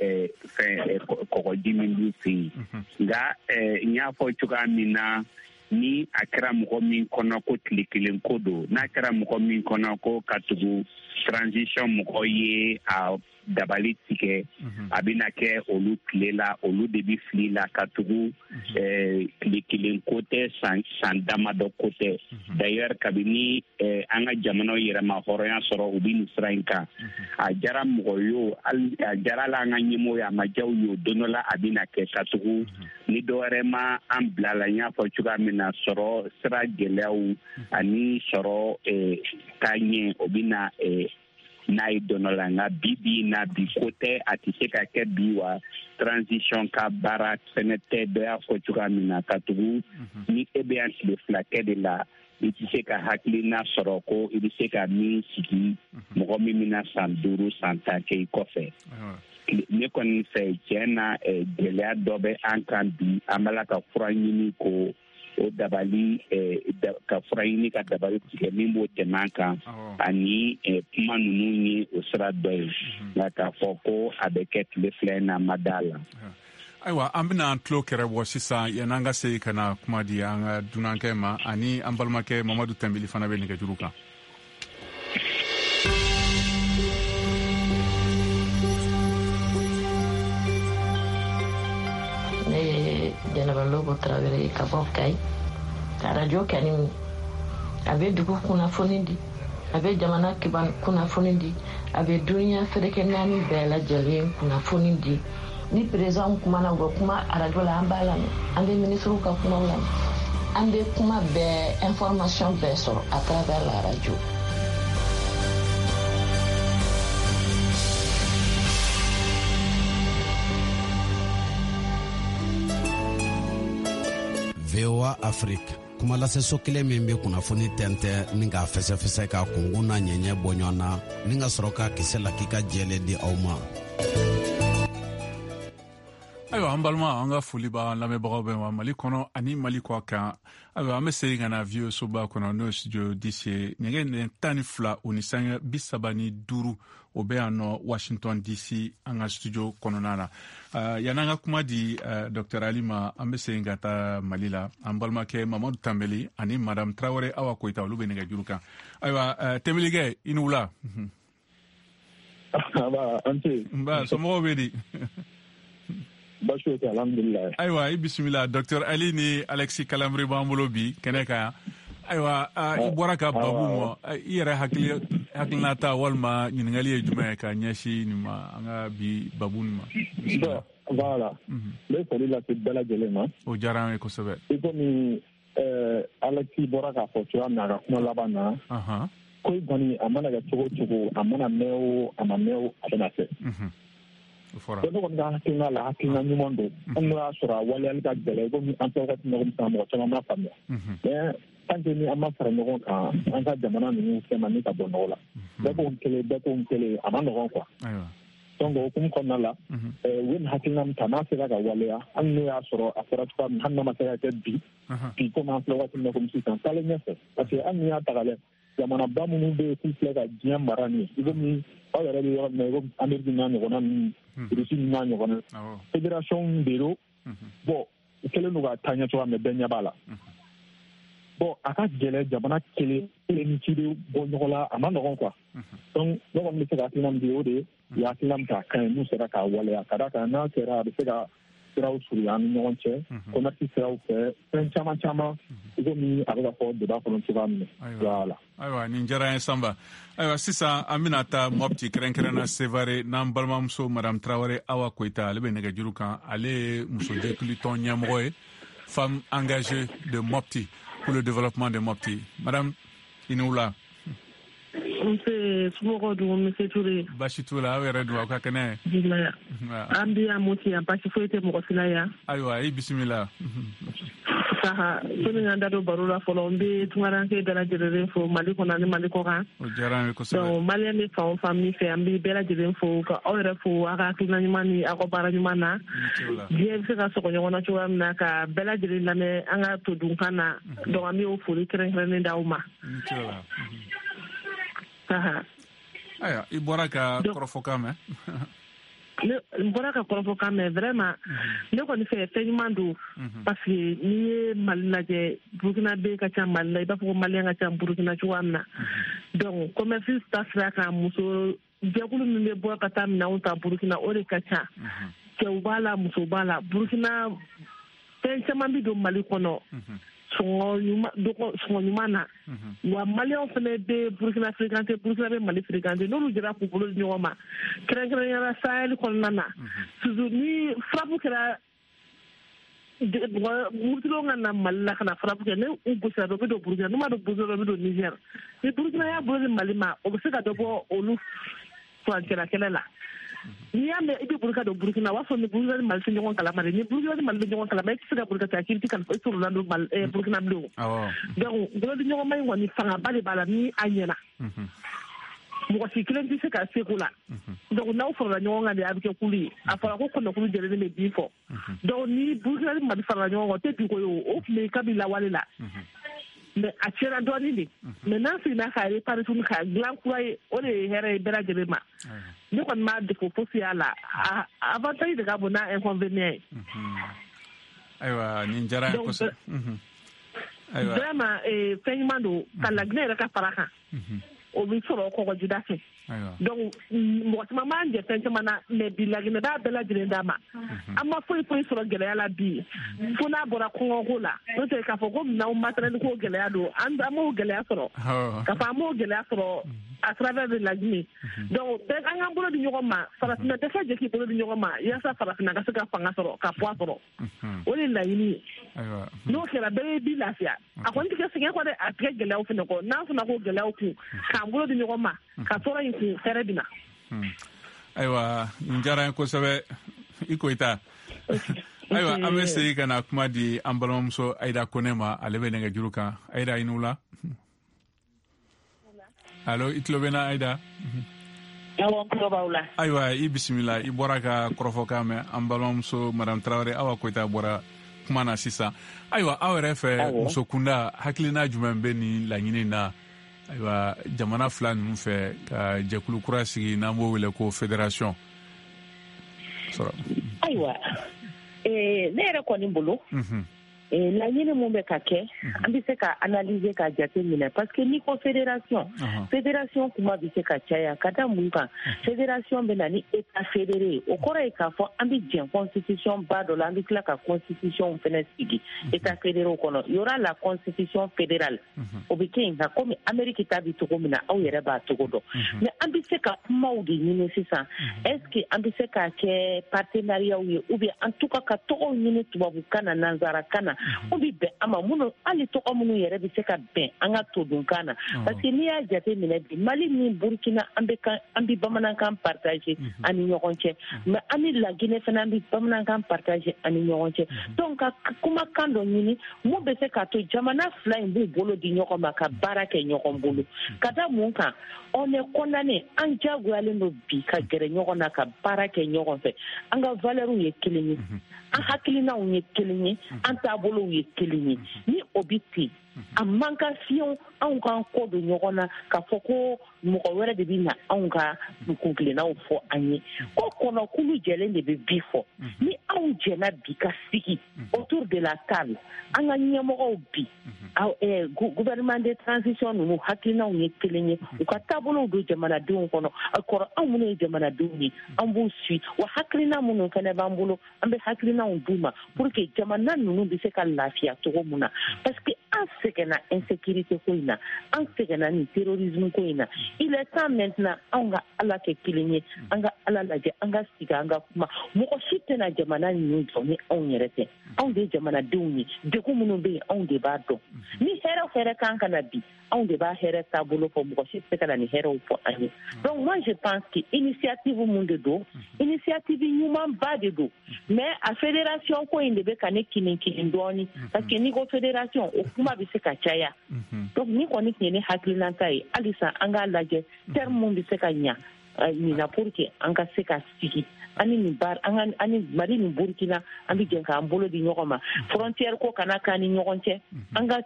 kɔgɔji min b'u fɛ yen nka n y'a fɔ cogoya min na ni a kɛra mɔgɔ min kɔnɔ ko tile kelen ko don n'a kɛra mɔgɔ min kɔnɔ ko ka tugu transition mɔgɔ ye a dabali tigɛ a bɛna kɛ olu tile la olu de bɛ fili la ka tugu tile kelen ko tɛ san damadɔ ko tɛ d'ailleurs kabini an ka jamanaw yɛrɛma hɔrɔnya sɔrɔ u bɛ nin sira in kan a jara mɔgɔ ye o a jara la an ka ɲɛmɔgɔ ye a ma diya u ye o don dɔ la a bɛna kɛ ka tugu ni dɔwɛrɛ ma an bila la n y'a fɔ cogoya min na sɔrɔ sira gɛlɛyaw ani sɔrɔ taaɲɛ o bɛna n'a ye dɔnɔ la nka bi na bi ko tɛ a tɛ se ka kɛ bi wa transition ka baara fɛnɛ tɛ dɔ y'a fɔ cogoya min na ka tugu ni e bɛ yan tile fila kɛ de la i tɛ se ka hakilina sɔrɔ ko i bɛ se ka min sigi mɔgɔ min bɛna san 5 san 10 kɛ i kɔfɛ ne kɔni fɛ tiɲɛ na gɛlɛya dɔ bɛ an kan bi an b'a la ka fura ɲini ko o dabali ka fura ɲini ka dabali tigɛ min b'o tɛmɛ an kan ani kuma ninnu ye o sira dɔ ye nka k'a fɔ ko a bɛ kɛ tile fila in na a ma da la. Ayiwa an bɛna an tulo kɛrɛ bɔ sisan yanni an ka se ka na kuma di an ka dunankɛ ma ani an balimakɛ Mamadu Tɛnbeli fana bɛ nɛgɛjuru kan. Jɛnɛba Lobo Tarawele ka bɔ Kayi ka radio kɛni a bɛ dugu kunnafoni di a bɛ jamana kiban kunnafoni di a bɛ duniya fɛrɛkɛ naani bɛɛ lajɛlen kunnafoni di ni président kumana u bɛ kuma radio la an b'a lamɛn an bɛ ministre ka kumaw lamɛn an bɛ kuma bɛɛ information bɛɛ sɔrɔ à travers la radio. VOA Afrique kuma laseso kelen min bɛ kunnafoni tɛntɛ ni k'a fɛsɛfɛsɛ ka kungun n'a ɲɛɲɛ bɔ ɲɔgɔn na ni ka sɔrɔ ka kisɛ la k'i ka jɛlen di aw ma. ayiwa an balima an ka foli b'a lamɛnbagaw bɛɛ ma Mali kɔnɔ ani Mali kɔ kan. Ayiwa an bɛ segin ka na vieux soba kɔnɔ n'o ye studio 10 ye ɲɛgɛn 12 o ni sanɲɛ 35 o bɛ yan nɔ Washington DC an ka studio kɔnɔna na. Yan'an ka kuma di Dr Ali ma an bɛ segin ka taa Mali la an balimakɛ Mamadu Tanbeli ani Madame Traoré Awa Koyita olu bɛ nɛgɛjuru kan. Ayiwa Tɛnbelikɛ i ni wula. Nba somɔgɔw bɛ di. Basu ke alhamdulillah. Ayiwa i bisimila Dr Ali ni Alexis Kalamri b'an bolo bi kɛnɛ kan. Ayiwa i bɔra ka babu ma i yɛrɛ hakilinata walima ɲininkali ye jumɛn ye ka ɲɛsin nin ma an ka bi babu nin ma. Voilà. N bɛ foli lase bɛɛ lajɛlen ma. O diyara an ye kosɛbɛ. I komi Alexis bɔra k'a fɔ cogoya min na a ka kuma laban na. Ko i kɔni a mana kɛ cogo o cogo a mana mɛn o a ma mɛn o a bɛna kɛ. Ne kɔni ka hakilina la hakilina ɲuman don an n'o y'a sɔrɔ a waleyali ka gɛlɛn komi an tɛ wagati min na mɔgɔ caman ma faamuya mais tant que ni an ma fara ɲɔgɔn kan an ka jamana ninnu fɛn ma ni ka bɔ nɔgɔ la bɛɛ ko n kelen a ma nɔgɔn quoi donc o hukumu kɔnɔna la u ye nin hakilina min ta n'a sera ka waleya hali n'o y'a sɔrɔ a fɔra cogoya min hali n'a ma se ka kɛ bi komi an filɛ waati min na komi sisan taalen ɲɛfɛ parce que hali n'i y'a ta ka lajɛ jamanaba minnu bɛ yen k'u filɛ ka diɲɛ mara nin ye i komi aw yɛrɛ bɛ yɔrɔ min na i komi Ameriki n'a ɲɔgɔnna ninnu Rusi n'a ɲɔgɔnna fédération de don bon u kɛlen don ka taa ɲɛ cogoya min bɛɛ ɲɛ b'a la bon a ka gɛlɛn jamana kelen ni ci bɛ bɔ ɲɔgɔn la a ma nɔgɔn quoi donc ne kɔni bɛ se ka hakilina min di o de ye u ye hakilina min ta a ka ɲi n'u sera k'a waleya ka d'a kan n'a sera a bɛ se ka siraw surunya an ni ɲɔgɔn cɛ commerce siraw fɛ fɛn caman caman i komi a bɛ ka fɔ débat kɔnɔ cogoya min na voilà. Ayiwa nin diyara an ye Sanba. Ayiwa sisan an bɛna taa Mopti kɛrɛnkɛrɛnna Sevare n'an balimamuso Madame Traoré Awa Koyita ale bɛ nɛgɛjuru kan ale ye musojɛkulu tɔn ɲɛmɔgɔ ye femme engagée de Mopti pour le développement de Mopti. Madame i ni wula. Nse somɔgɔw dun Monsieur Touré. Basi t'u la aw yɛrɛ dun aw ka kɛnɛ. Jigila an bɛ yan Mopti yan basi foyi tɛ mɔgɔ si la yan. Ayiwa i bisimila. Saha soni an da don baro la fɔlɔ n bɛ tunkaranke bɛɛ lajɛlen fo Mali kɔnɔ ani Mali kɔ kan. O diyara an ye kosɛbɛ. Donc Maliyɛn bɛ fan o fan min fɛ an bɛ bɛɛ lajɛlen fo ka aw yɛrɛ fo aw ka hakilina ɲuman ni aw ka baara ɲuman na. Diɲɛ bɛ se ka sɔgɔ ɲɔgɔn na cogoya min na ka bɛɛ lajɛlen lamɛn an ka to dunkan na donc an bɛ o foli kɛrɛnkɛrɛnnen d'aw ma. Ayiwa i bɔra ka kɔrɔfɔkan mɛn. N bɔra ka kɔrɔfɔkan mɛn vraiment ne kɔni fɛ fɛn ɲuman don parce que n'i ye Mali lajɛ Burukina bɛ ka ca Mali la i b'a fɔ ko Maliyɛn ka ca Burukina cogoya min na donc commerce ta sira kan muso jɛkulu min bɛ bɔ ka taa minɛnw ta Burukina o de ka ca cɛw b'a la muso b'a la Burukina fɛn caman bɛ don Mali kɔnɔ sɔngɔ ɲuman na wa Maliyɛnw fana bɛ Burukina fréquenté Burukina bɛ Mali fréquenté n'olu jɛra k'u bolo di ɲɔgɔn ma kɛrɛnkɛrɛnnenya Sahel kɔnɔna na toujours ni frappe kɛra murutilaw ka na Mali la ka na frappe kɛ ne u gosira dɔ bɛ don Burukina n'u ma don Burukina dɔ bɛ don Niger ni Burukina y'a bolo di Mali ma o bɛ se ka dɔ bɔ olu furancɛla kɛlɛ la n'i y'a mɛn i bɛ Burukina don Burukina o b'a sɔrɔ ni Burukina ni Mali tɛ ɲɔgɔn kalama de ni Burukina ni Mali bɛ ɲɔgɔn kalama i tɛ se ka Burukina ta k'i bɛ kalifa i sɔrɔla don Burukina bilen o donc bolodi ɲɔgɔnma in kɔni fangaba de b'a la ni a ɲɛna mɔgɔ si kelen tɛ se ka seko la donc n'aw farala ɲɔgɔn kan de a bɛ kɛ kulu ye a fɔra ko kɔnɔkulu jɛlen bɛ bin fɔ donc ni Burukina ni Mali farala ɲɔgɔn kan o tɛ bi ko ye o tun bɛ kabini lawale la mais a tiɲɛna dɔɔnin de mais n'an seginna k'a réparé tuguni k'a dilan kura ye o de ye hɛrɛ ye bɛɛ lajɛlen ma ne kɔni m'a défaut fosi y'a la avantage de ka bon n'a inconvénient ye. Ayiwa nin diyara an ye kosɛbɛ. Vraiment fɛn ɲuman don ka laginɛ yɛrɛ ka fara kan o bɛ sɔrɔ kɔgɔjida fɛ donc mɔgɔ caman b'an jɛ fɛn caman na mais bi laginɛ b'a bɛɛ lajɛlen d'a ma an ma foyi foyi sɔrɔ gɛlɛya la bi fo n'a bɔra kɔngɔko la n'o tɛ k'a fɔ ko minɛnw matériel ko gɛlɛya don an m'o gɛlɛya sɔrɔ k'a fɔ an m'o gɛlɛya sɔrɔ à travers de Laginɛ donc bɛɛ an k'an bolo di ɲɔgɔn ma farafinna tɛ se jɛ k'i bolo di ɲɔgɔn ma yaasa farafinna ka se ka fanga sɔrɔ ka poids sɔrɔ o de ye laɲini ye n'o kɛra bɛɛ b'i lafiya a kɔni tɛ kɛ sɛgɛn kɔ dɛ a tɛ kɛ gɛlɛyaw fana kɔ n'an fana ko gɛlɛyaw kun k'an bolo di ɲɔgɔn ma ka tɔɔrɔ in kun hɛrɛ bɛ na. Ayiwa nin diyara an ye kosɛbɛ i Koyita. Ayiwa an bɛ segin ka na kuma di an balimamuso Ayida Kone ma ale bɛ nɛgɛjuru kan Ayida i ni wula. Allo i tulo bɛ n na Ayida. ayiwa i bisimila i bɔra ka kɔrɔfɔkan mɛn an balimamuso madame Traoré Awa Koyita bɔra kuma na sisan ayiwa aw yɛrɛ fɛ muso kunda hakilina jumɛn bɛ ni laɲini na ayiwa jamana fila ninnu fɛ ka jɛkulu kura sigi n'an b'o wele ko fédération ayiwa ne yɛrɛ kɔni bolo laɲini mun bɛ ka kɛ an bɛ se ka analyser ka jate minɛ parce que n'i ko fédération kuma bɛ se ka caya ka da mun kan fédération bɛ na ni état fédéré o kɔrɔ ye k'a fɔ an bɛ jɛn constitution ba dɔ la an bɛ tila ka constitution fɛnɛ sigi état fédéré kɔnɔ y aura la constitution fédérale o bɛ kɛ yen nka komi Amérique ta bɛ cogo min na aw yɛrɛ b'a cogo dɔn mais an bɛ se ka kumaw de ɲini sisan est ce que an bɛ se ka kɛ partenariat ye ou bien en tout cas ka tɔgɔw ɲini tubabukan na nanzarakan na o bi bɛn an ma minnu hali tɔgɔ minnu yɛrɛ bɛ se ka bɛn an ka todunkan na parce que n'i y'a jate minɛ bi Mali ni Burkina an bɛ bamanankan partager an ni ɲɔgɔn cɛ mais an ni La Guinée fana an bɛ bamanankan partager an ni ɲɔgɔn cɛ donc ka kumakan dɔ ɲini mun bɛ se ka to jamana fila in b'u bolo di ɲɔgɔn ma ka baara kɛ ɲɔgɔn bolo ka da mun kan on est condamné an jagoyalen don bi ka gɛrɛ ɲɔgɔn na ka baara kɛ ɲɔgɔn fɛ an ka valeurs ye kelen ye an hakilinaw ye kelen ye an taabolow ye kelen ye ni o bi ten a man ka fiyew anw k'an kɔ don ɲɔgɔn na k'a fɔ ko mɔgɔ wɛrɛ de bɛ na anw ka kunkilennaw fɔ an ye ko kɔnɔkulu jɛlen de bɛ bi fɔ ni anw jɛna bi ka sigi autour de la table an ka ɲɛmɔgɔw bi gouvernement de transition ninnu hakilinaw ye kelen ye u ka taabolow don jamanadenw kɔnɔ a kɔrɔ anw minnu ye jamanadenw ye an b'u suit wa hakilina minnu fana b'an bolo an bɛ hakilinaw d'u ma pour que jamana ninnu bɛ se ka lafiya cogo min na parce que an sɛgɛnna insécurité ko in na an sɛgɛnna ni terrorisme ko in na il est temps maintenant anw ka ala kɛ kelen ye an ka ala lajɛ an ka sigi an ka kuma mɔgɔ si tɛna jamana ninnu jɔ ni anw yɛrɛ tɛ anw de ye jamanadenw ye degun minnu bɛ yen anw de b'a dɔn ni hɛrɛ hɛrɛ kan ka na bi anw de b'a hɛrɛ taabolo fɔ mɔgɔ si tɛ se ka na ni hɛrɛw fɔ an ye donc moi je pense que initiative mun de don initiative ɲumanba de don mais a fédération ko in de bɛ ka ne kinin dɔɔni parce que n'i ko fédération o kuma bɛ se ka caya donc ni kɔni tun ye ne hakilinata ye halisa an k'a lajɛ terme mun bɛ se ka ɲa ɲina pour que an ka se ka sigi ani Mali ni Burkina an bɛ jɛn k'an bolo di ɲɔgɔn ma frontière ko kana k'an ni ɲɔgɔn cɛ an ka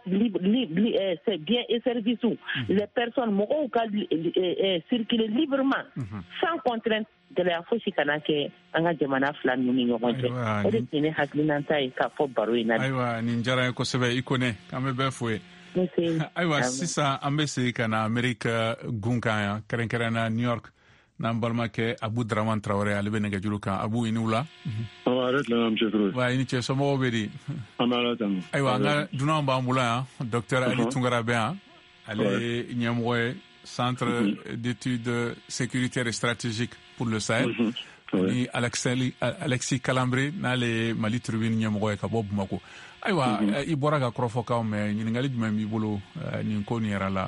bien et service les personnes mɔgɔw ka circuler librement sans contrainte gɛlɛya fosi kana kɛ an ka jamana fila ninnu ni ɲɔgɔn cɛ o de tun ye ne hakilinata ye k'a fɔ baro in na. Ayiwa nin diyara n ye kosɛbɛ i Kone k'an bɛ bɛɛ fo ye. Ayiwa sisan an bɛ segin ka na Ameriki gun kan yan kɛrɛnkɛrɛnnenya New York n'an balimakɛ Abu Dramane Traoré ale bɛ nɛgɛjuru kan Abu i ni wula. Wa i ni cɛ somɔgɔw bɛ di. Ayiwa an ka dunanw b'an bolo yan docteur Ali Tunkara bɛ yan ale ye ɲɛmɔgɔ ye centre d'études sécuritaires et stratégiques pour le Sahel ni Alexis Calambré n'ale ye Mali tribune ɲɛmɔgɔ ye ka bɔ Bamako. Ayiwa i bɔra ka kɔrɔfɔkanw mɛn ɲininkali jumɛn b'i bolo nin ko nin yɛrɛ la.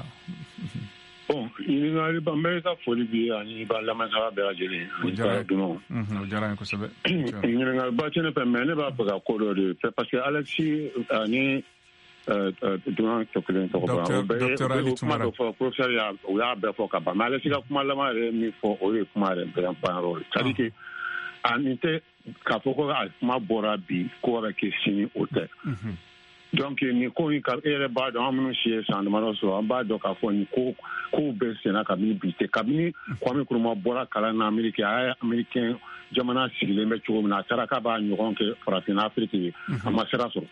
Bon, ɲininkali ban bɛ ka foli bi ani ba lamɛnbaga bɛɛ lajɛlen. O diyara n ye kosɛbɛ. Ɲininkaliba tɛ ne fɛ mais ne b'a fɛ ka ko dɔ de fɛ parce que Alexis ani dunan tɔ kelen tɔgɔ docteur Ali Tunkara kuma dɔ fɔ professeur o y'a bɛɛ fɔ ka ban mais Alexis ka kuma laban yɛrɛ min fɔ o ye kuma yɛrɛ bɛɛ ban c'est à dire que ani tɛ k'a fɔ ko a kuma bɔra bi ko bɛ kɛ sini o tɛ. Donc ni ko in e yɛrɛ b'a dɔn an minnu si ye san damadɔ sɔrɔ an b'a dɔn k'a fɔ nin kow bɛɛ senna kabini bi tɛ kabini Kwame Nkrumah bɔra kalan na Amérique a ye américain jamana sigilen bɛ cogo min na a taara k'a b'a ɲɔgɔn kɛ farafin Afiriki ye a ma sira sɔrɔ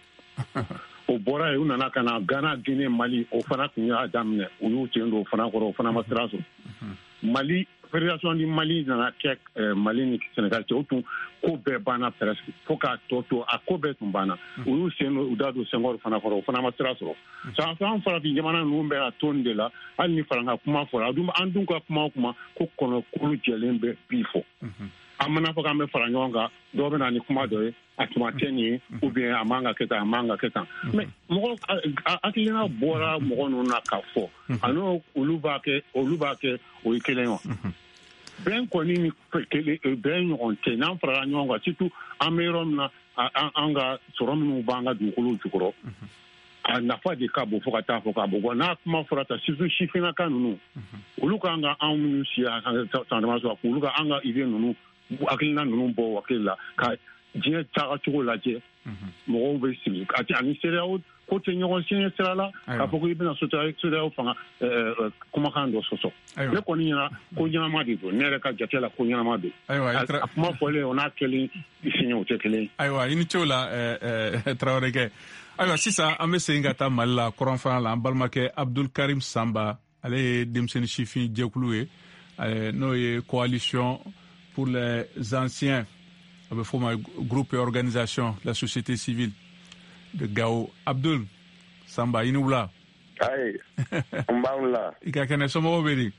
o bɔra yen u nana ka na Ghana Guinée Mali o fana tun y'a daminɛ u y'u sen don o fana kɔrɔ o fana ma sira sɔrɔ Mali fédération di Mali nana kɛ Mali ni Sénégal cɛ o tun ko bɛɛ banna presque fo k'a tɔ to a ko bɛɛ tun banna u y'u sen u da don Senghor fana kɔrɔ o fana ma sira sɔrɔ an farafin jamana ninnu bɛ a to nin de la hali ni faranka kuma fɔra an dun ka kuma o kuma ko kɔnɔkulu jɛlen bɛ bi fɔ an mana fɔ k'an bɛ fara ɲɔgɔn kan dɔw bɛ na ni kuma dɔ ye a tuma tɛ nin ye ou bien a man ka kɛ tan a man ka kɛ tan mais mɔgɔ hakilina bɔra mɔgɔ ninnu na ka fɔ ani olu b'a kɛ o ye kelen wa bɛn kɔni ni bɛn ɲɔgɔn tɛ n'an farala ɲɔgɔn kan surtout an bɛ yɔrɔ min na an ka sɔrɔ minnu b'an ka dugukolo jukɔrɔ a nafa de ka bon fo ka taa fɔ ka bon n'a kuma fɔra ta surtout sifinnaka ninnu olu kan ka anw minnu si a santama sɔrɔ olu ka an ka idée ninnu hakilina ninnu bɔ hakili la ka diɲɛ taga cogo lajɛ mɔgɔw bɛ sigi ani CEDEAO ko tɛ ɲɔgɔn siɲɛ sira la k'a fɔ ko i bɛna CEDEAO fanga kumakan dɔ sɔsɔ ne kɔni ɲɛna ko ɲɛnama de don ne yɛrɛ ka jate la ko ɲɛnama don a kuma fɔlen o n'a kɛlen siɲɛ o tɛ kelen. Ayiwa i ni ce o la Tarawelekɛ. Ayiwa sisan an bɛ segin ka taa Mali la kɔrɔnfana la an balimakɛ Abdul Karim Sanba ale ye denmisɛnnin sifin jɛkulu ye n'o ye coalition pour les anciens a bɛ fɔ o ma groupe et organisation de la société civile de Gao. Abdul Sanba i ni wula. Ayi n b'an wula. I ka kɛnɛ somɔgɔw bɛ di.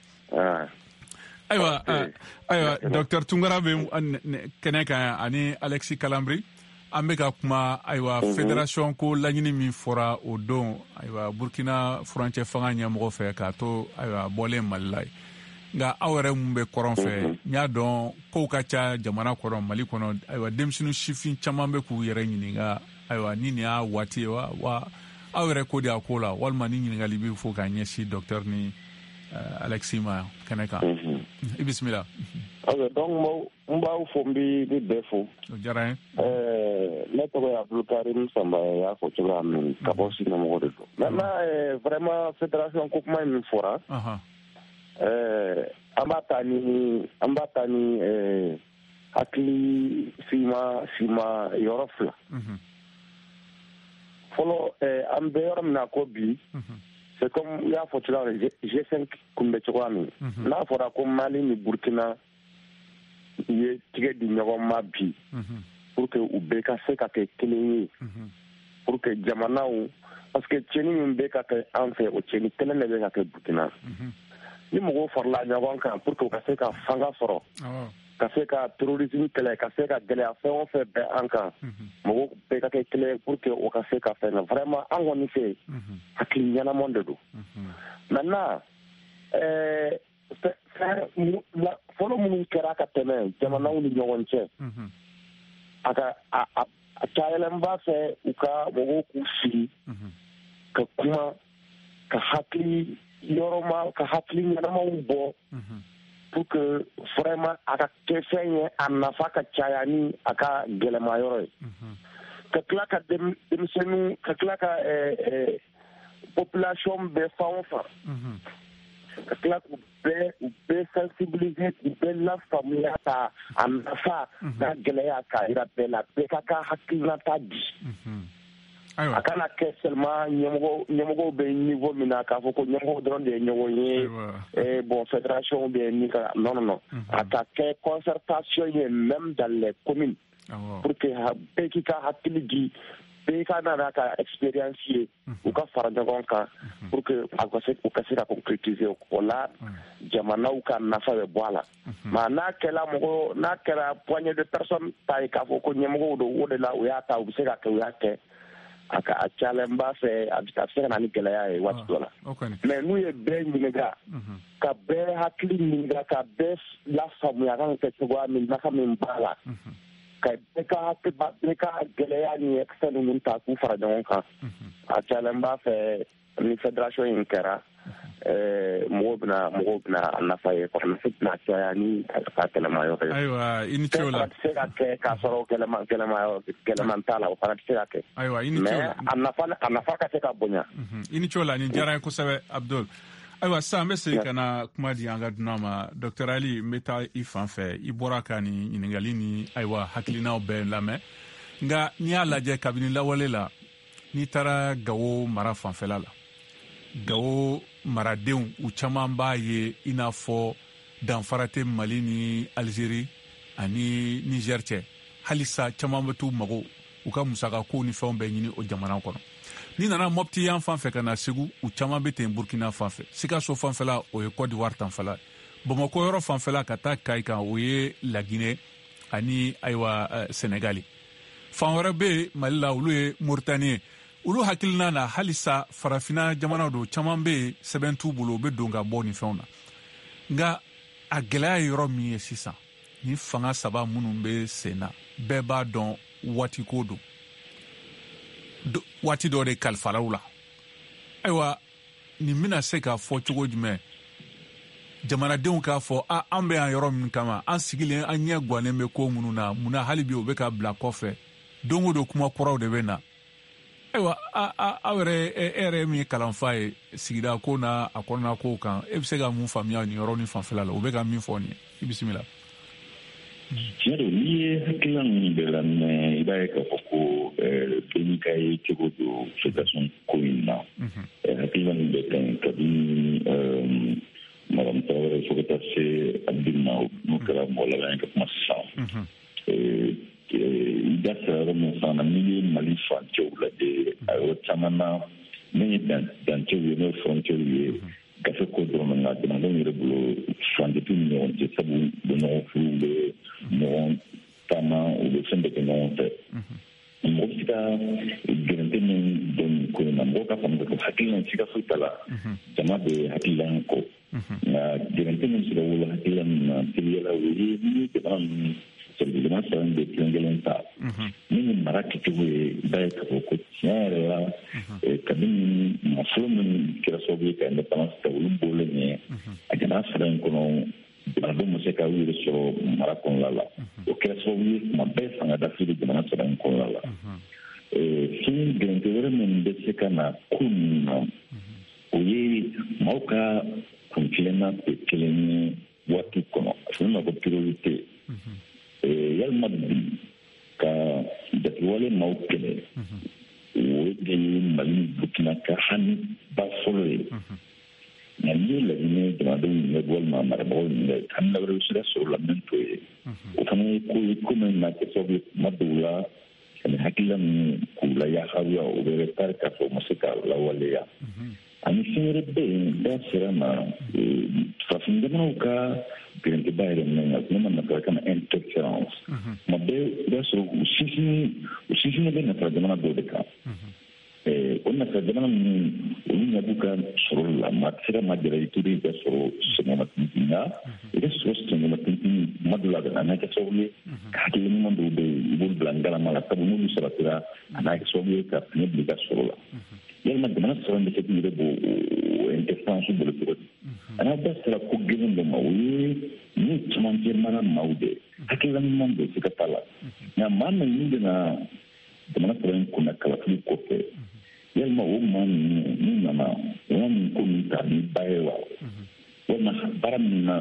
Ayiwa Dr Tunkara bɛ kɛnɛ kan ani Alexis Kalambri an bɛ ka kuma ayiwa fédération ko laɲini min fɔra o don ayiwa Burkina furancɛ fanga ɲɛmɔgɔ fɛ k'a to ayiwa bɔlen Mali la ye nka aw yɛrɛ mun bɛ kɔrɔn fɛ n y'a dɔn kow ka ca jamana kɔnɔ Mali kɔnɔ ayiwa denmisɛnnin sifin caman bɛ k'u yɛrɛ ɲininka ayiwa ni nin y'a waati ye wa aw yɛrɛ ko de a ko la walima ni ɲininkali bɛ fɔ k'a ɲɛsin docteur ni Alexis ma kɛnɛ kan i bisimila. Ok, donc n b'aw fo n bɛ bɛɛ fo. O diyara n ye. Ne tɔgɔ ye Abdul Karim Sanba ye y'a fɔ cogoya min ka bɔ Sinamɔgɔ de don. Maintenant vraiment fédération ko kuma min fɔra an b'a ta ni hakili sima yɔrɔ fila. Fɔlɔ an bɛ yɔrɔ min na ko bi c'est comme i y'a fɔ cogoya min G5 kun bɛ cogoya min n'a fɔra ko Mali ni Burkina ye tigɛ di ɲɔgɔn ma bi pour que u bɛɛ ka se ka kɛ kelen ye pour que jamanaw parce que tiɲɛni min bɛ ka kɛ an fɛ o tiɲɛni kelen de bɛ ka kɛ Burkina ni mɔgɔw farala ɲɔgɔn kan pour que u ka se ka fanga sɔrɔ ka se ka terrorisme kɛlɛ ka se ka gɛlɛya fɛn o fɛn bɛ an kan mɔgɔw bɛɛ ka kɛ kelen pour que o ka se ka fɛn vraiment an kɔni fɛ hakili ɲɛnama de don maintenant fɔlɔ minnu kɛra ka tɛmɛ jamanaw ni ɲɔgɔn cɛ a cayalenba fɛ u ka mɔgɔw k'u sigi ka kuma ka hakili ɲɛnamaw bɔ pour que vraiment a ka kɛ fɛn ye a nafa ka caya ni a ka gɛlɛma yɔrɔ ye ka tila ka denmisɛnninw ka tila ka population bɛɛ fan o fan ka tila k'u bɛɛ sensibiliser k'u bɛɛ lafaamuya ka a nafa n'a gɛlɛya k'a jira bɛɛ la bɛɛ ka ka hakilinata di a kana kɛ seulement ɲɛmɔgɔw bɛ niveau min na k'a fɔ ko ɲɛmɔgɔw dɔrɔn de ye ɲɔgɔn ye bon fédération bɛ ni ka non a ka kɛ concertation ye même dans les communes pour que bɛɛ k'i ka hakili di bɛɛ ka nana ka expérience ye u ka fara ɲɔgɔn kan pour que u ka se ka concrétiser o la jamanaw ka nafa bɛ bɔ a la mais n'a kɛra poignée de personnes ta ye k'a fɔ ko ɲɛmɔgɔw don o de la u y'a ta u bɛ se ka kɛ u y'a kɛ a cayalenba fɛ a bɛ se ka na ni gɛlɛya ye waati dɔ la mais n'u ye bɛɛ ɲininka ka bɛɛ hakili ɲininka ka bɛɛ lafaamuya kan kɛ cogoya min nafa min b'a la ka bɛɛ ka gɛlɛya ni fɛn ninnu ta k'u fara ɲɔgɔn kan a cayalenba fɛ ni fédération in kɛra mɔgɔw bɛna a nafa ye nafa bɛna caya ni ka gɛlɛma yɔrɔ ye. Ayiwa i ni ce o la. Fɛn fana tɛ se ka kɛ k'a sɔrɔ gɛlɛman t'a la o fana tɛ se ka kɛ. Ayiwa i ni ce o la. Mais a nafa ka se ka bonya. I ni ce o la nin diyara n ye kosɛbɛ Abdul. Ayiwa sisan an bɛ segin ka na kuma di an ka dunan ma Dr Ali n bɛ taa i fan fɛ i bɔra ka nin ɲininkali ni ayiwa hakilinaw bɛɛ lamɛn nka n'i y'a lajɛ kabini lawale la n'i taara Gawo mara fanfɛla la Gawo maradenw u caman b'a ye i n'a fɔ danfara tɛ Mali ni Algérie ani Niger cɛ halisa caman bɛ t'u mago u ka musakakow ni fɛnw bɛɛ ɲini o jamana kɔnɔ n'i nana Mopti yan fan fɛ ka na Segu u caman bɛ ten Burkina fan fɛ Sikaso fanfɛla o ye Côte d'Ivoire tanfɛla Bamako yɔrɔ fanfɛla ka taa Kayi kan o ye Laginɛ ani ayiwa Senegali fan wɛrɛ bɛ yen Mali la olu ye Mauritanie ye olu hakilina na halisa farafina jamana do caman bɛ yen sɛbɛn t'u bolo u bɛ don ka bɔ ni fɛnw na nka a gɛlɛya ye yɔrɔ min ye sisan ni fanga saba minnu bɛ sen na bɛɛ b'a dɔn waati ko don waati dɔ de kalifala u la ayiwa nin bɛna se k'a fɔ cogo jumɛn jamanadenw k'a fɔ an bɛ yan yɔrɔ min kama an sigilen an ɲɛ gannen bɛ ko minnu na munna hali bi o bɛ ka bila kɔfɛ don o don kuma kɔrɔw de bɛ na ayiwa aw yɛrɛ min ye kalanfa ye sigida ko n'a a kɔnɔna kow kan e bɛ se ka mun faamuya nin yɔrɔ ni fanfɛla la o bɛ ka min fɔ nin ye i bisimila. tiɲɛ don n'i ye hakilina ninnu bɛɛ lamɛn i b'a ye k'a fɔ ko bɛɛ ka ye cogo don fédération ko in na hakilina ninnu bɛɛ ka ɲi kabini madame Traoré fo ka taa se Abdul ma n'o kɛra mɔgɔ laban ye ka kuma sisan i da sera yɔrɔ min sisan na n'i ye Mali furancɛw lajɛ a yɔrɔ caman na min ye dancɛw ye n'o ye furancɛw ye gafe ko dɔrɔn na jamanadenw yɛrɛ bolo furancɛtiw ni ɲɔgɔn cɛ sabu u bɛ ɲɔgɔn furu u bɛ ɲɔgɔn taama u bɛ fɛn bɛɛ kɛ ɲɔgɔn fɛ mɔgɔ bɛ se ka gɛrɛntɛ min dɔn nin ko in na mɔgɔ ka faamu ko hakilina siga foyi t'a la jama bɛ hakilila kɔ nka gɛrɛntɛ min bɛ se ka wolo hakilila min na teliyala o ye ni jamana ninnu jamana saba in bɛ kelen kelen ta min ye mara kɛcogo ye i b'a ye k'a fɔ ko tiɲɛ yɛrɛ la kabini nafolo min kɛra sababu ye ka indépendance ta olu bɔlen ɲɛ a jamana saba in kɔnɔ jamanadenw ma se ka u yɛrɛ sɔrɔ mara kɔnɔna la o kɛra sababu ye tuma bɛɛ fanga dafe bɛ jamana saba in kɔnɔna la fɛn gɛrɛntɛ wɛrɛ min bɛ se ka na ko ninnu na o ye maaw ka kuntilenna tɛ kelen ye waati kɔnɔ a fɛn ma ko priorité yalima bi ka jatiwale maaw kɛlɛ o de ye Mali Burkina ka hami ba fɔlɔ ye nka n'i ye laɲini jamanadenw ɲininka walima marabagaw ɲininka hamina wɛrɛ bɛ se ka sɔrɔ la min t'o ye o fana ye ko ye ko min na kɛ sababu ye tuma dɔw la ani hakilila ninnu k'u la yaharuya o bɛ retard k'a fɔ u ma se k'a lawaleya ani fɛn wɛrɛ bɛ yen da sera ma farafin jamanaw ka gɛrɛntɛba yɛrɛ mɛn na kuma ma nafa kana interférence tuma bɛɛ i b'a sɔrɔ u sinsinnen bɛ nafa jamana dɔw de kan o nafa jamana ninnu olu ɲɛ b'u ka sɔrɔ la maa tɛ se ka maa jara i tuuru i ka sɔrɔ sɛgɛnma tintin nka i ka sɔrɔ sɛgɛnma tintin kuma dɔw la a n'a kɛ sababu ye ka hakili ɲuman dɔw bɛ yen i b'olu bila ngalama la sabu n'olu sabatira a n'a kɛ sababu ye ka fiɲɛ bila i ka sɔrɔ la yalima jamana saba bɛ se k'i yɛrɛ bɔ interférence bolo cogo di a n'a bɛɛ sera ko gɛlɛn dɔ ma o ye ni camancɛ mana maaw de hakilila ɲuman bɛ se ka t'a la nka maa min bɛna jamana saba in kunna kalafili kɔfɛ yalima o maa ninnu n'u nana o ma min ko min ta ni ba ye wa walima baara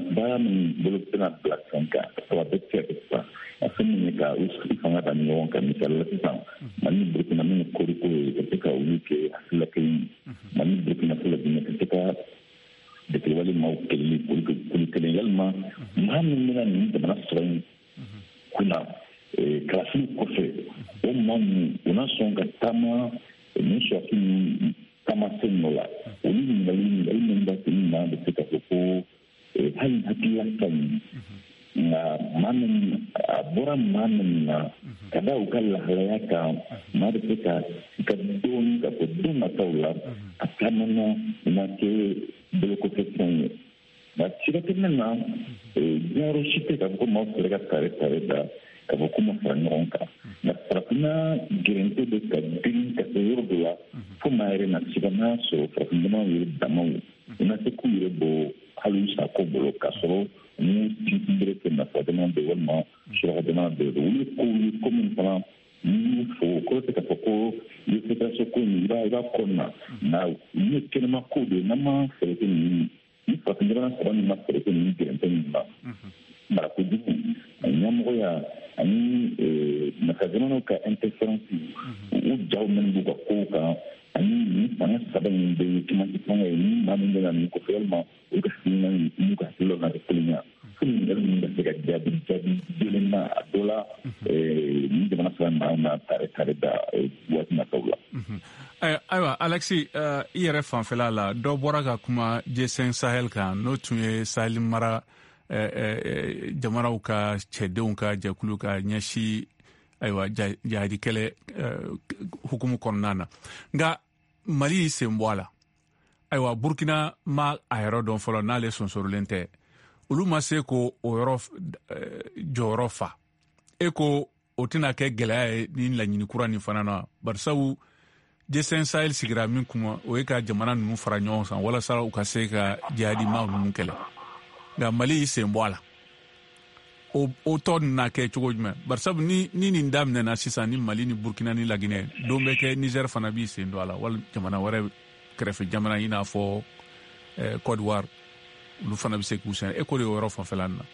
min bolo bɛna bila fɛn kan a saba bɛ se ka kɛ sisan a fɛn min ye ka u sigi fanga da ɲɔgɔn kan misali la sisan Mali Burkina min ye koriko ye ka se ka olu kɛ hakilila kelen Mali Burkina fɔlɔ bi ka se ka jatiwale maaw kɛlɛli kulu kelen yalima maa min bɛna nin jamana saba in kunna kalafili kɔfɛ o maa ninnu u na sɔn ka taama nin sɔrɔsi ninnu taamasen dɔ la olu ɲininkali min b'a to nin maa bɛ se ka fɔ ko hali hakilila ka ɲi nka maa min a bɔra maa min na ka da u ka lahalaya kan maa bɛ se ka dɔɔnin ka fɔ don nataw la a taamana na kɛ bolokɔfɛ fɛn ye nka sira kelen na diɲɛyɔrɔ si tɛ k'a fɔ ko maaw sera ka tare da ka fɔ ko ma fara ɲɔgɔn kan nka farafinna gɛrɛntɛ bɛ ka girin ka se yɔrɔ dɔ la fo maa yɛrɛ na se ka n'a sɔrɔ farafin jamanaw yɛrɛ damaw u na se k'u yɛrɛ bɔ hali u sako bolo k'a sɔrɔ ni sinsin bere kɛ nafa jamana bɛ walima suraka jamana bɛ olu ye ko min fana n'i fɔ o kɔrɔ tɛ k'a fɔ ko i ye fédération ko in i b'a kɔnɔna nka nin ye kɛnɛma kow de ye n'an ma fɛɛrɛ kɛ nin ni farafin jamana saba min ma fɛɛrɛ kɛ nin gɛrɛntɛ min na mara kojugu ani ɲɛmɔgɔya ani nafa jamanaw ka interférence u jaw minnu b'u ka kow kan ani ni fanga saba in bɛ cɛmancɛ fanga ye ni maa min bɛ na nin kɔfɛ walima olu ka hakilina n'u ka hakililaw na kɛ kelen ye fo ɲininkali minnu ka se ka jaabi jolen na a dɔ la ni jamana saba in b'anw na tare da waati nataw la. Ayiwa Alexis i yɛrɛ fanfɛla la dɔ bɔra ka kuma G5 Sahel kan n'o tun ye Sahel mara jamanaw ka cɛdenw ka jɛkulu ka ɲɛsi ayiwa jihadi kɛlɛ hukumu kɔnɔna na nka Mali y'i sen bɔ a la ayiwa Burkina ma a yɔrɔ dɔn fɔlɔ n'ale sonsorilen tɛ olu ma se ko o yɔrɔ jɔyɔrɔ fa e ko o tɛna kɛ gɛlɛya ye ni laɲini kura nin fana na barisabu Desen Sahel sigira min kuma o ye ka jamana ninnu fara ɲɔgɔn kan walasa u ka se ka jihadi ma ninnu kɛlɛ nka Mali y'i sen bɔ a la o tɔ na kɛ cogo jumɛn barisabu ni nin daminɛna sisan ni Mali ni Burkina ni Laginɛ don bɛ kɛ Niger fana b'i sen don a la wala jamana wɛrɛ kɛrɛfɛ jamana i n'a fɔ Côte d'Ivoire olu fana bɛ se k'u sen e ko de yɔrɔ fanfɛla na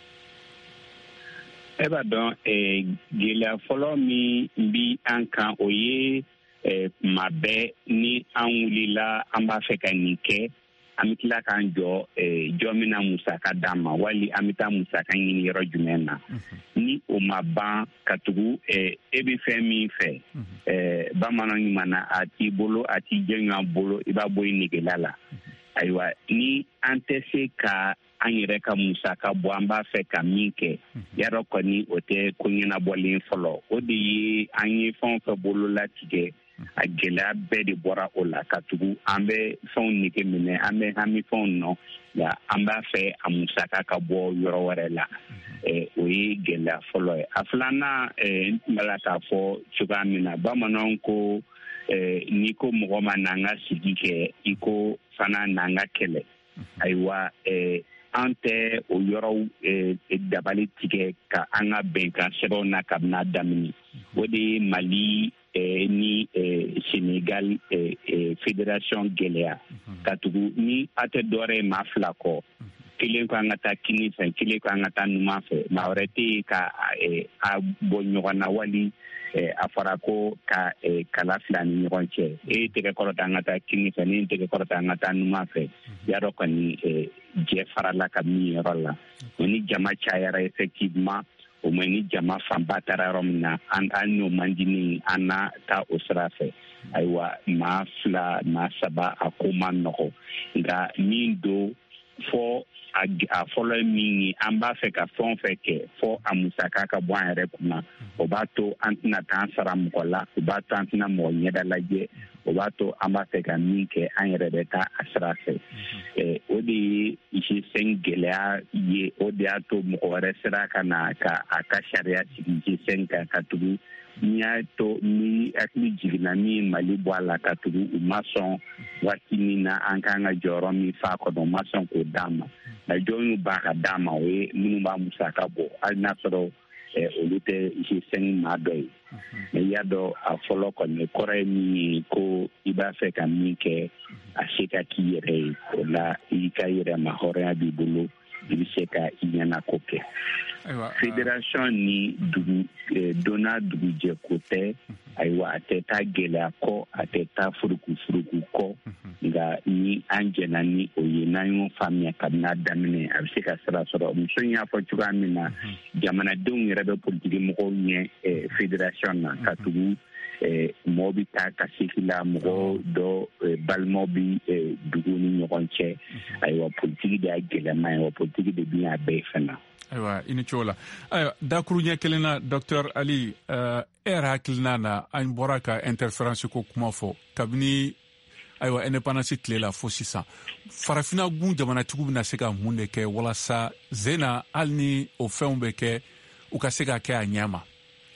e b'a dɔn gɛlɛya fɔlɔ min bi an kan o ye kuma bɛɛ ni an wulila an b'a fɛ ka nin kɛ an bɛ tila k'an jɔ jɔ min na musaka d'a ma wali an bɛ taa musaka ɲini yɔrɔ jumɛn na ni o ma ban ka tugu e bɛ fɛn min fɛ bamanan ɲuman na a t'i bolo a t'i jɛɲɔgɔn bolo i b'a bɔ i negela la ayiwa ni an tɛ se ka an yɛrɛ ka musaka bɔ an b'a fɛ ka min kɛ yarɔ kɔni o tɛ ko ɲɛnabɔlen fɔlɔ o de ye an ye fɛn o fɛn bolo latigɛ a gɛlɛya bɛɛ de bɔra o la ka tugu an bɛ fɛnw nege minɛ an bɛ hami fɛnw nɔ nka an b'a fɛ a musaka ka bɔ yɔrɔ wɛrɛ la o ye gɛlɛya fɔlɔ ye a filanan n tun b'a la k'a fɔ cogoya min na bamananw ko n'i ko mɔgɔ ma n'an ka sigi kɛ i ko fana n'an ka kɛlɛ ayiwa an tɛ o yɔrɔw dabali tigɛ ka an ka bɛnkan sɛbɛnw na kabini daminɛ o de ye Mali ni Senegal fédération gɛlɛya ka tugu ni a tɛ dɔwɛrɛ ye maa fila kɔ kelen ko an ka taa kini fɛ kelen ko an ka taa numan fɛ maa wɛrɛ tɛ yen ka a bɔ ɲɔgɔn na wali a fɔra ko ka kala fila ni ɲɔgɔn cɛ e tɛgɛ kɔrɔta an ka taa kini fɛ ni tɛgɛ kɔrɔta an ka taa numan fɛ yarɔ kɔni jɛ farala ka min yɔrɔ la o ni jama cayara effectivement o ma ni jama fanba taara yɔrɔ min na an n'o man di ni an na taa o sira fɛ ayiwa maa fila maa saba a ko man nɔgɔ nka min do fɔ a fɔlɔ ye min ye an b'a fɛ ka fɛn o fɛn kɛ fɔ a musaka ka bɔ an yɛrɛ kunna o b'a to an tɛna taa an sara mɔgɔ la o b'a to an tɛna mɔgɔ ɲɛda lajɛ o b'a to an b'a fɛ ka min kɛ an yɛrɛ bɛ taa a sira fɛ o de ye G5 gɛlɛya ye o de y'a to mɔgɔ wɛrɛ sera ka na ka a ka sariya sigi G5 kan ka tugu n'i y'a to ni hakili jiginna min ye Mali bɔ a la ka tugu u ma sɔn waati min na an kan ka jɔyɔrɔ min fa kɔnɔ u ma sɔn k'o d'a ma nka jɔn y'u b'a ka d'a ma o ye minnu b'a musaka bɔ hali n'a sɔrɔ olu tɛ G5 maa dɔ ye mɛ i y'a dɔn a fɔlɔ kɔni kɔrɔ ye min ye ko i b'a fɛ ka min kɛ a se ka k'i yɛrɛ ye o la i ka yɛrɛma hɔrɔnya b'i bolo i bɛ se ka i ɲɛnako kɛ fédération ni donna dugujɛ ko tɛ ayiwa a tɛ taa gɛlɛya kɔ a tɛ taa furuku kɔ nka ni an jɛna ni o ye n'an y'o faamuya kabini a daminɛ a bɛ se ka sira sɔrɔ muso in y'a fɔ cogoya min na jamanadenw yɛrɛ bɛ politiki mɔgɔw ɲɛ fédération na ka tugu mɔgɔw bɛ taa ka segi la mɔgɔ dɔ balimaw bɛ dugu ni ɲɔgɔn cɛ ayiwa politiki de y'a gɛlɛma ye wa politiki de bɛ a bɛɛ fana. Ayiwa i ni cogo la ayiwa dakuru ɲɛ kelen na Dr Ali e yɛrɛ hakilina na an bɔra ka interférence ko kuma fɔ kabini ayiwa indépendance tile la fo sisan farafina gun jamanatigiw bɛna se ka mun de kɛ walasa zena hali ni o fɛnw bɛ kɛ u ka se ka kɛ a ɲɛ ma.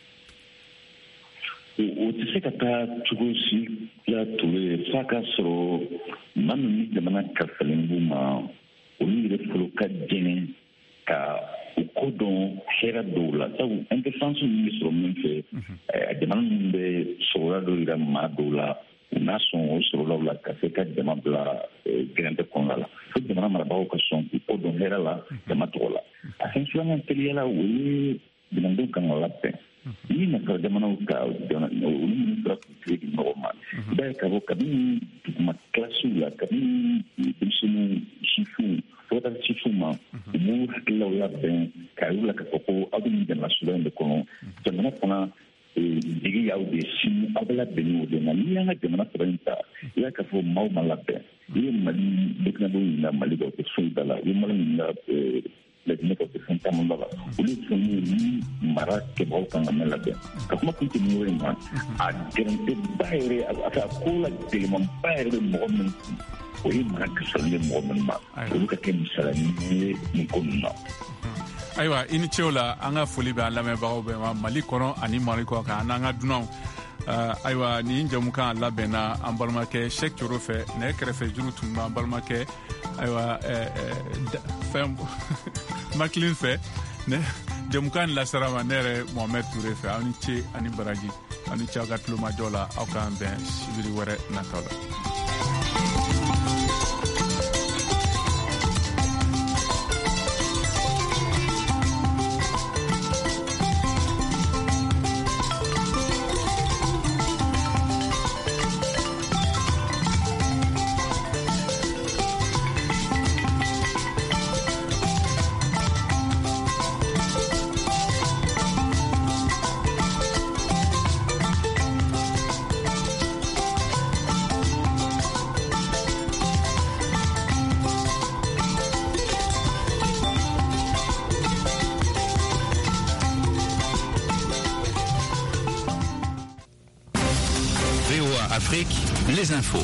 O tɛ se ka taa cogo si la tulu ye f'a ka sɔrɔ maa min ni jamana kalifalen b'u ma olu yɛrɛ fɔlɔ ka jɛngɛ ka u ko dɔn hɛrɛ dɔw la sabu interférence min bɛ sɔrɔ min fɛ jamana minnu bɛ sɔrɔla dɔw yɛrɛ maa dɔw la u n'a sɔn o sɔrɔlaw la ka se ka jama bila gɛrɛntɛ kɔnɔna la fo jamana marabagaw ka sɔn k'u ko dɔn hɛrɛ la jama tɔgɔ la a fɛn filanan teliyala o ye jamanadenw kan ka labɛn ni nasara jamanaw ka olu minnu sera k'u tile di ɲɔgɔn ma i b'a ye k'a fɔ kabini duguma kilasiw la kabini denmisɛnninw sifinw fo ka taa sifinw ma u b'u hakililaw labɛn k'a yir'u la k'a fɔ ko aw bɛ nin jamana suguya in de kɔnɔ jamana fana digi y'aw de sini aw bɛ labɛn o de na n'i y'an ka jamana saba in ta i y'a k'a fɔ maaw ma labɛn i ye Mali burukinabew ɲininka Mali la o tɛ foyi da la i ye Mali ɲininka Laginɛ ka o tɛ fɛn caman da la olu ye fɛn ye ni mara kɛbagaw kan ka mɛn labɛn ka kuma kun tɛ nin yɔrɔ in ma a gɛrɛntɛba yɛrɛ a ko la gɛlɛmanba yɛrɛ bɛ mɔgɔ min kun o ye mara kasalen bɛ mɔgɔ min ma olu ka kɛ misaliya ye nin ko ninnu na. Ayiwa i ni cɛw la an ka foli bɛ an lamɛnbagaw bɛɛ ma Mali kɔnɔ ani Mali kɔ kan an n'an ka dunanw ayiwa nin jamukan labɛnna an balimakɛ Sheikh Coro fɛ nɛgɛ kɛrɛfɛ juru tun b'an balimakɛ ayiwa fɛn Maclean fɛ jamukan lasara ma ne yɛrɛ Mohamed Touré fɛ aw ni ce ani baraji aw ni ce aw ka tulomajɔ la aw k'an bɛn sibiri wɛrɛ nataw la. Afrique, les infos.